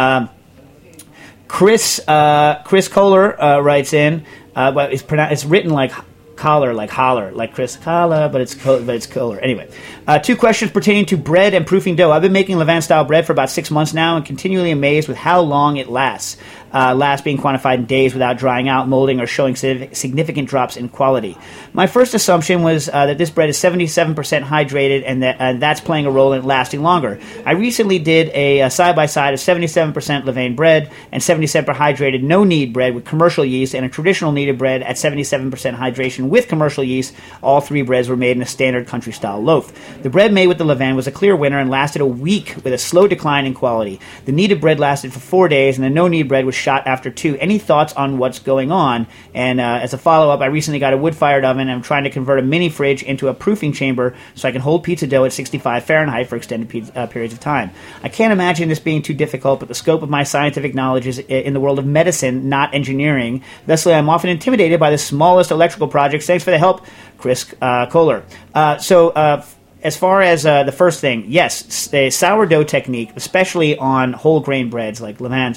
Chris Kohler writes in, but it's written like collar, like holler, like Chris Collar, but it's Kohler. Anyway, 2 questions pertaining to bread and proofing dough. I've been making Levant-style bread for about 6 months now and continually amazed with how long it lasts. Last being quantified in days without drying out, molding, or showing significant drops in quality. My first assumption was that this bread is 77% hydrated and that's playing a role in it lasting longer. I recently did a side-by-side of 77% Levain bread and 77% hydrated no-knead bread with commercial yeast and a traditional kneaded bread at 77% hydration with commercial yeast. All 3 breads were made in a standard country-style loaf. The bread made with the levain was a clear winner and lasted a week with a slow decline in quality. The kneaded bread lasted for 4 days, and the no-knead bread was shot after 2. Any thoughts on what's going on? And as a follow-up, I recently got a wood-fired oven, and I'm trying to convert a mini fridge into a proofing chamber so I can hold pizza dough at 65 Fahrenheit for extended periods of time. I can't imagine this being too difficult, but the scope of my scientific knowledge is in the world of medicine, not engineering. Thusly, I'm often intimidated by the smallest electrical projects. Thanks for the help, Chris Kohler. As far as the first thing, yes, the sourdough technique, especially on whole grain breads like levains,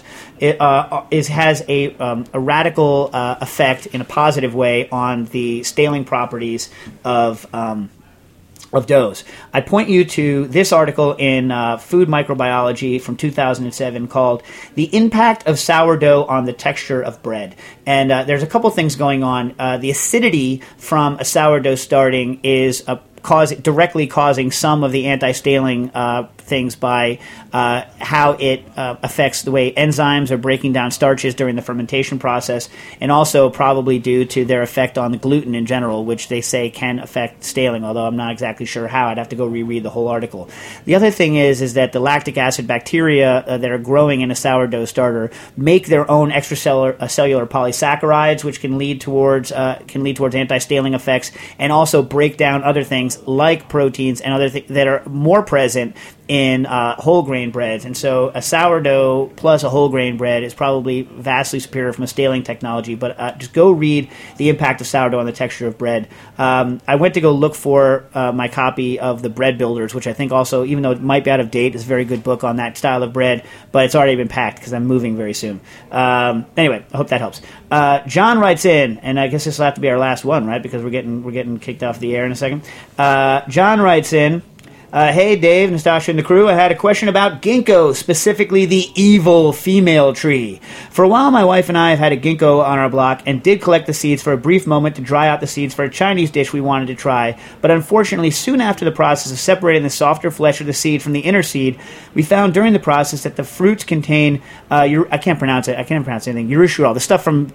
has a radical effect in a positive way on the staling properties of doughs. I point you to this article in Food Microbiology from 2007 called "The Impact of Sourdough on the Texture of Bread." And there's a couple things going on. The acidity from a sourdough starting is directly causing some of the anti-staling things by how it affects the way enzymes are breaking down starches during the fermentation process, and also probably due to their effect on the gluten in general, which they say can affect staling, although I'm not exactly sure how. I'd have to go reread the whole article. The other thing is that the lactic acid bacteria that are growing in a sourdough starter make their own extracellular cellular polysaccharides, which can lead towards anti-staling effects, and also break down other things like proteins and other things that are more present in whole grain breads. And so a sourdough plus a whole grain bread is probably vastly superior from a staling technology, but just go read The Impact of Sourdough on the Texture of Bread. I went to go look for my copy of The Bread Builders, which I think also, even though it might be out of date, is a very good book on that style of bread, but it's already been packed because I'm moving very soon. Anyway, I hope that helps. John writes in, and I guess this will have to be our last one, right, because we're getting kicked off the air in a second. John writes in, hey, Dave, Nastasha, and the crew. I had a question about ginkgo, specifically the evil female tree. For a while, my wife and I have had a ginkgo on our block and did collect the seeds for a brief moment to dry out the seeds for a Chinese dish we wanted to try. But unfortunately, soon after the process of separating the softer flesh of the seed from the inner seed, we found during the process that the fruits contain, I can't pronounce anything, urushiol, the stuff from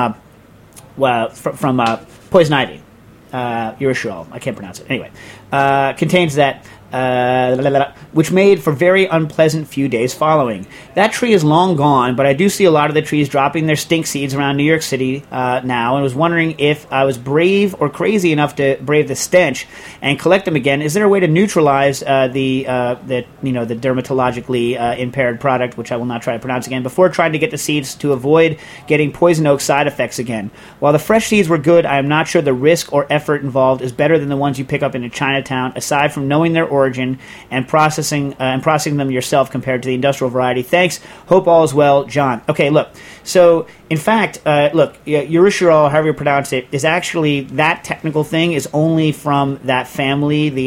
poison ivy. Urushiol, I can't pronounce it. Anyway, contains that, which made for very unpleasant few days following. That tree is long gone, but I do see a lot of the trees dropping their stink seeds around New York City now, and was wondering if I was brave or crazy enough to brave the stench and collect them again. Is there a way to neutralize the dermatologically impaired product, which I will not try to pronounce again, before trying to get the seeds to avoid getting poison oak side effects again? While the fresh seeds were good, I am not sure the risk or effort involved is better than the ones you pick up in Chinatown, aside from knowing their origin and processing them yourself compared to the industrial variety. Thanks. Hope all is well, John. Okay, look. So, in fact, urushiol, however you pronounce it, is actually, that technical thing is only from that family, the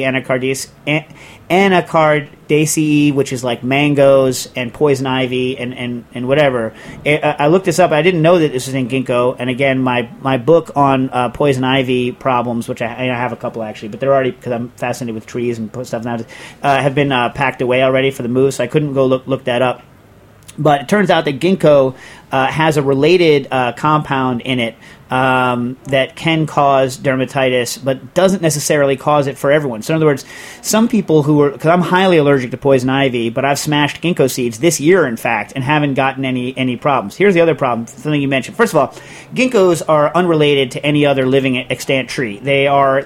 Anacardiaceae, which is like mangoes and poison ivy and whatever. I looked this up. I didn't know that this was in ginkgo. And again, my book on poison ivy problems, which I have a couple actually, but they're already, because I'm fascinated with trees and stuff now, have been packed away already for the move, so I couldn't go look that up. But it turns out that ginkgo has a related compound in it that can cause dermatitis, but doesn't necessarily cause it for everyone. So in other words, some people because I'm highly allergic to poison ivy, but I've smashed ginkgo seeds this year, in fact, and haven't gotten any problems. Here's the other problem, something you mentioned. First of all, ginkgos are unrelated to any other living extant tree. They are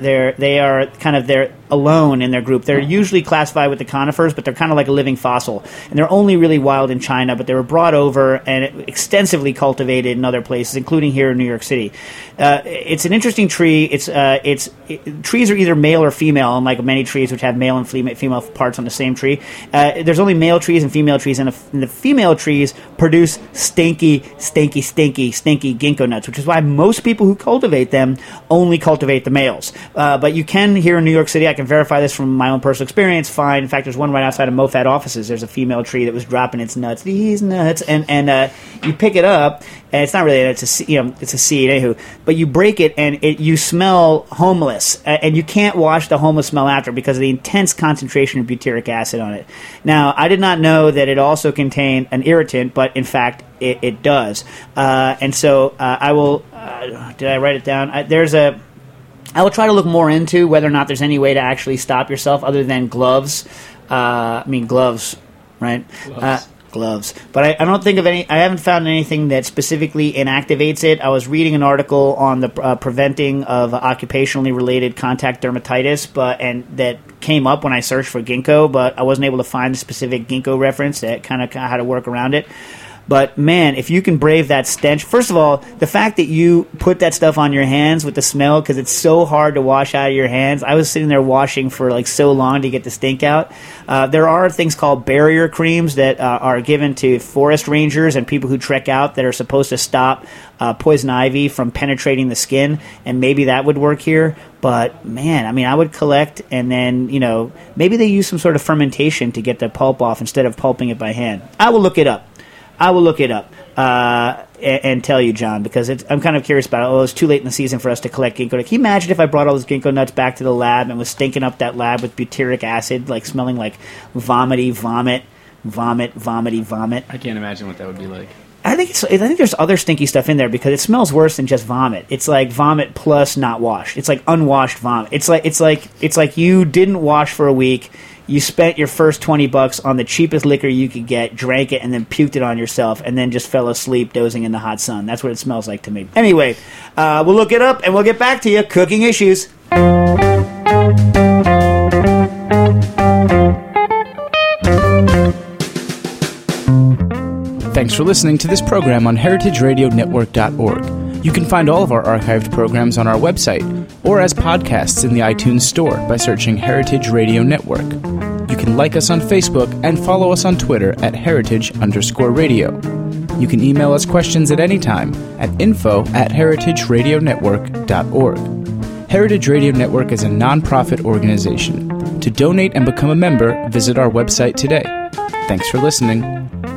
alone in their group. They're usually classified with the conifers, but they're kind of like a living fossil. And they're only really wild in China, but they were brought over and extensively cultivated in other places, including here in New York City. It's an interesting tree. Trees are either male or female, unlike many trees which have male and female parts on the same tree. There's only male trees and female trees, and the female trees produce stinky ginkgo nuts, which is why most people who cultivate them only cultivate the males. But you can, here in New York City, I can verify this from my own personal experience, find, in fact, there's one right outside of MoFad offices. There's a female tree that was dropping its nuts, these nuts, and you pick it up, and it's not really, it's a seed, anywho, but you break it, and you smell homeless, and you can't wash the homeless smell after because of the intense concentration of butyric acid on it. Now, I did not know that it also contained an irritant, but in fact, it does. And so I will, did I write it down? I will try to look more into whether or not there's any way to actually stop yourself other than gloves. Gloves, right? Gloves. But I don't think of any. I haven't found anything that specifically inactivates it. I was reading an article on the preventing of occupationally related contact dermatitis, and that came up when I searched for ginkgo, but I wasn't able to find the specific ginkgo reference that kind of how to work around it. But, man, if you can brave that stench... First of all, the fact that you put that stuff on your hands with the smell, because it's so hard to wash out of your hands. I was sitting there washing for, like, so long to get the stink out. There are things called barrier creams that are given to forest rangers and people who trek out that are supposed to stop poison ivy from penetrating the skin, and maybe that would work here. But, man, I mean, I would collect, and then, you know, maybe they use some sort of fermentation to get the pulp off instead of pulping it by hand. I will look it up. And tell you, John, because I'm kind of curious about it. Oh, it's too late in the season for us to collect ginkgo. Can you imagine if I brought all those ginkgo nuts back to the lab and was stinking up that lab with butyric acid, like smelling like vomity vomit? I can't imagine what that would be like. I think there's other stinky stuff in there because it smells worse than just vomit. It's like vomit plus not washed. It's like unwashed vomit. It's like you didn't wash for a week. You spent your first $20 on the cheapest liquor you could get, drank it, and then puked it on yourself, and then just fell asleep dozing in the hot sun. That's what it smells like to me. Anyway, we'll look it up, and we'll get back to you. Cooking Issues. Thanks for listening to this program on heritageradionetwork.org. You can find all of our archived programs on our website or as podcasts in the iTunes Store by searching Heritage Radio Network. You can like us on Facebook and follow us on Twitter at heritage_radio. You can email us questions at any time at info@heritageradionetwork.org. Heritage Radio Network is a non-profit organization. To donate and become a member, visit our website today. Thanks for listening.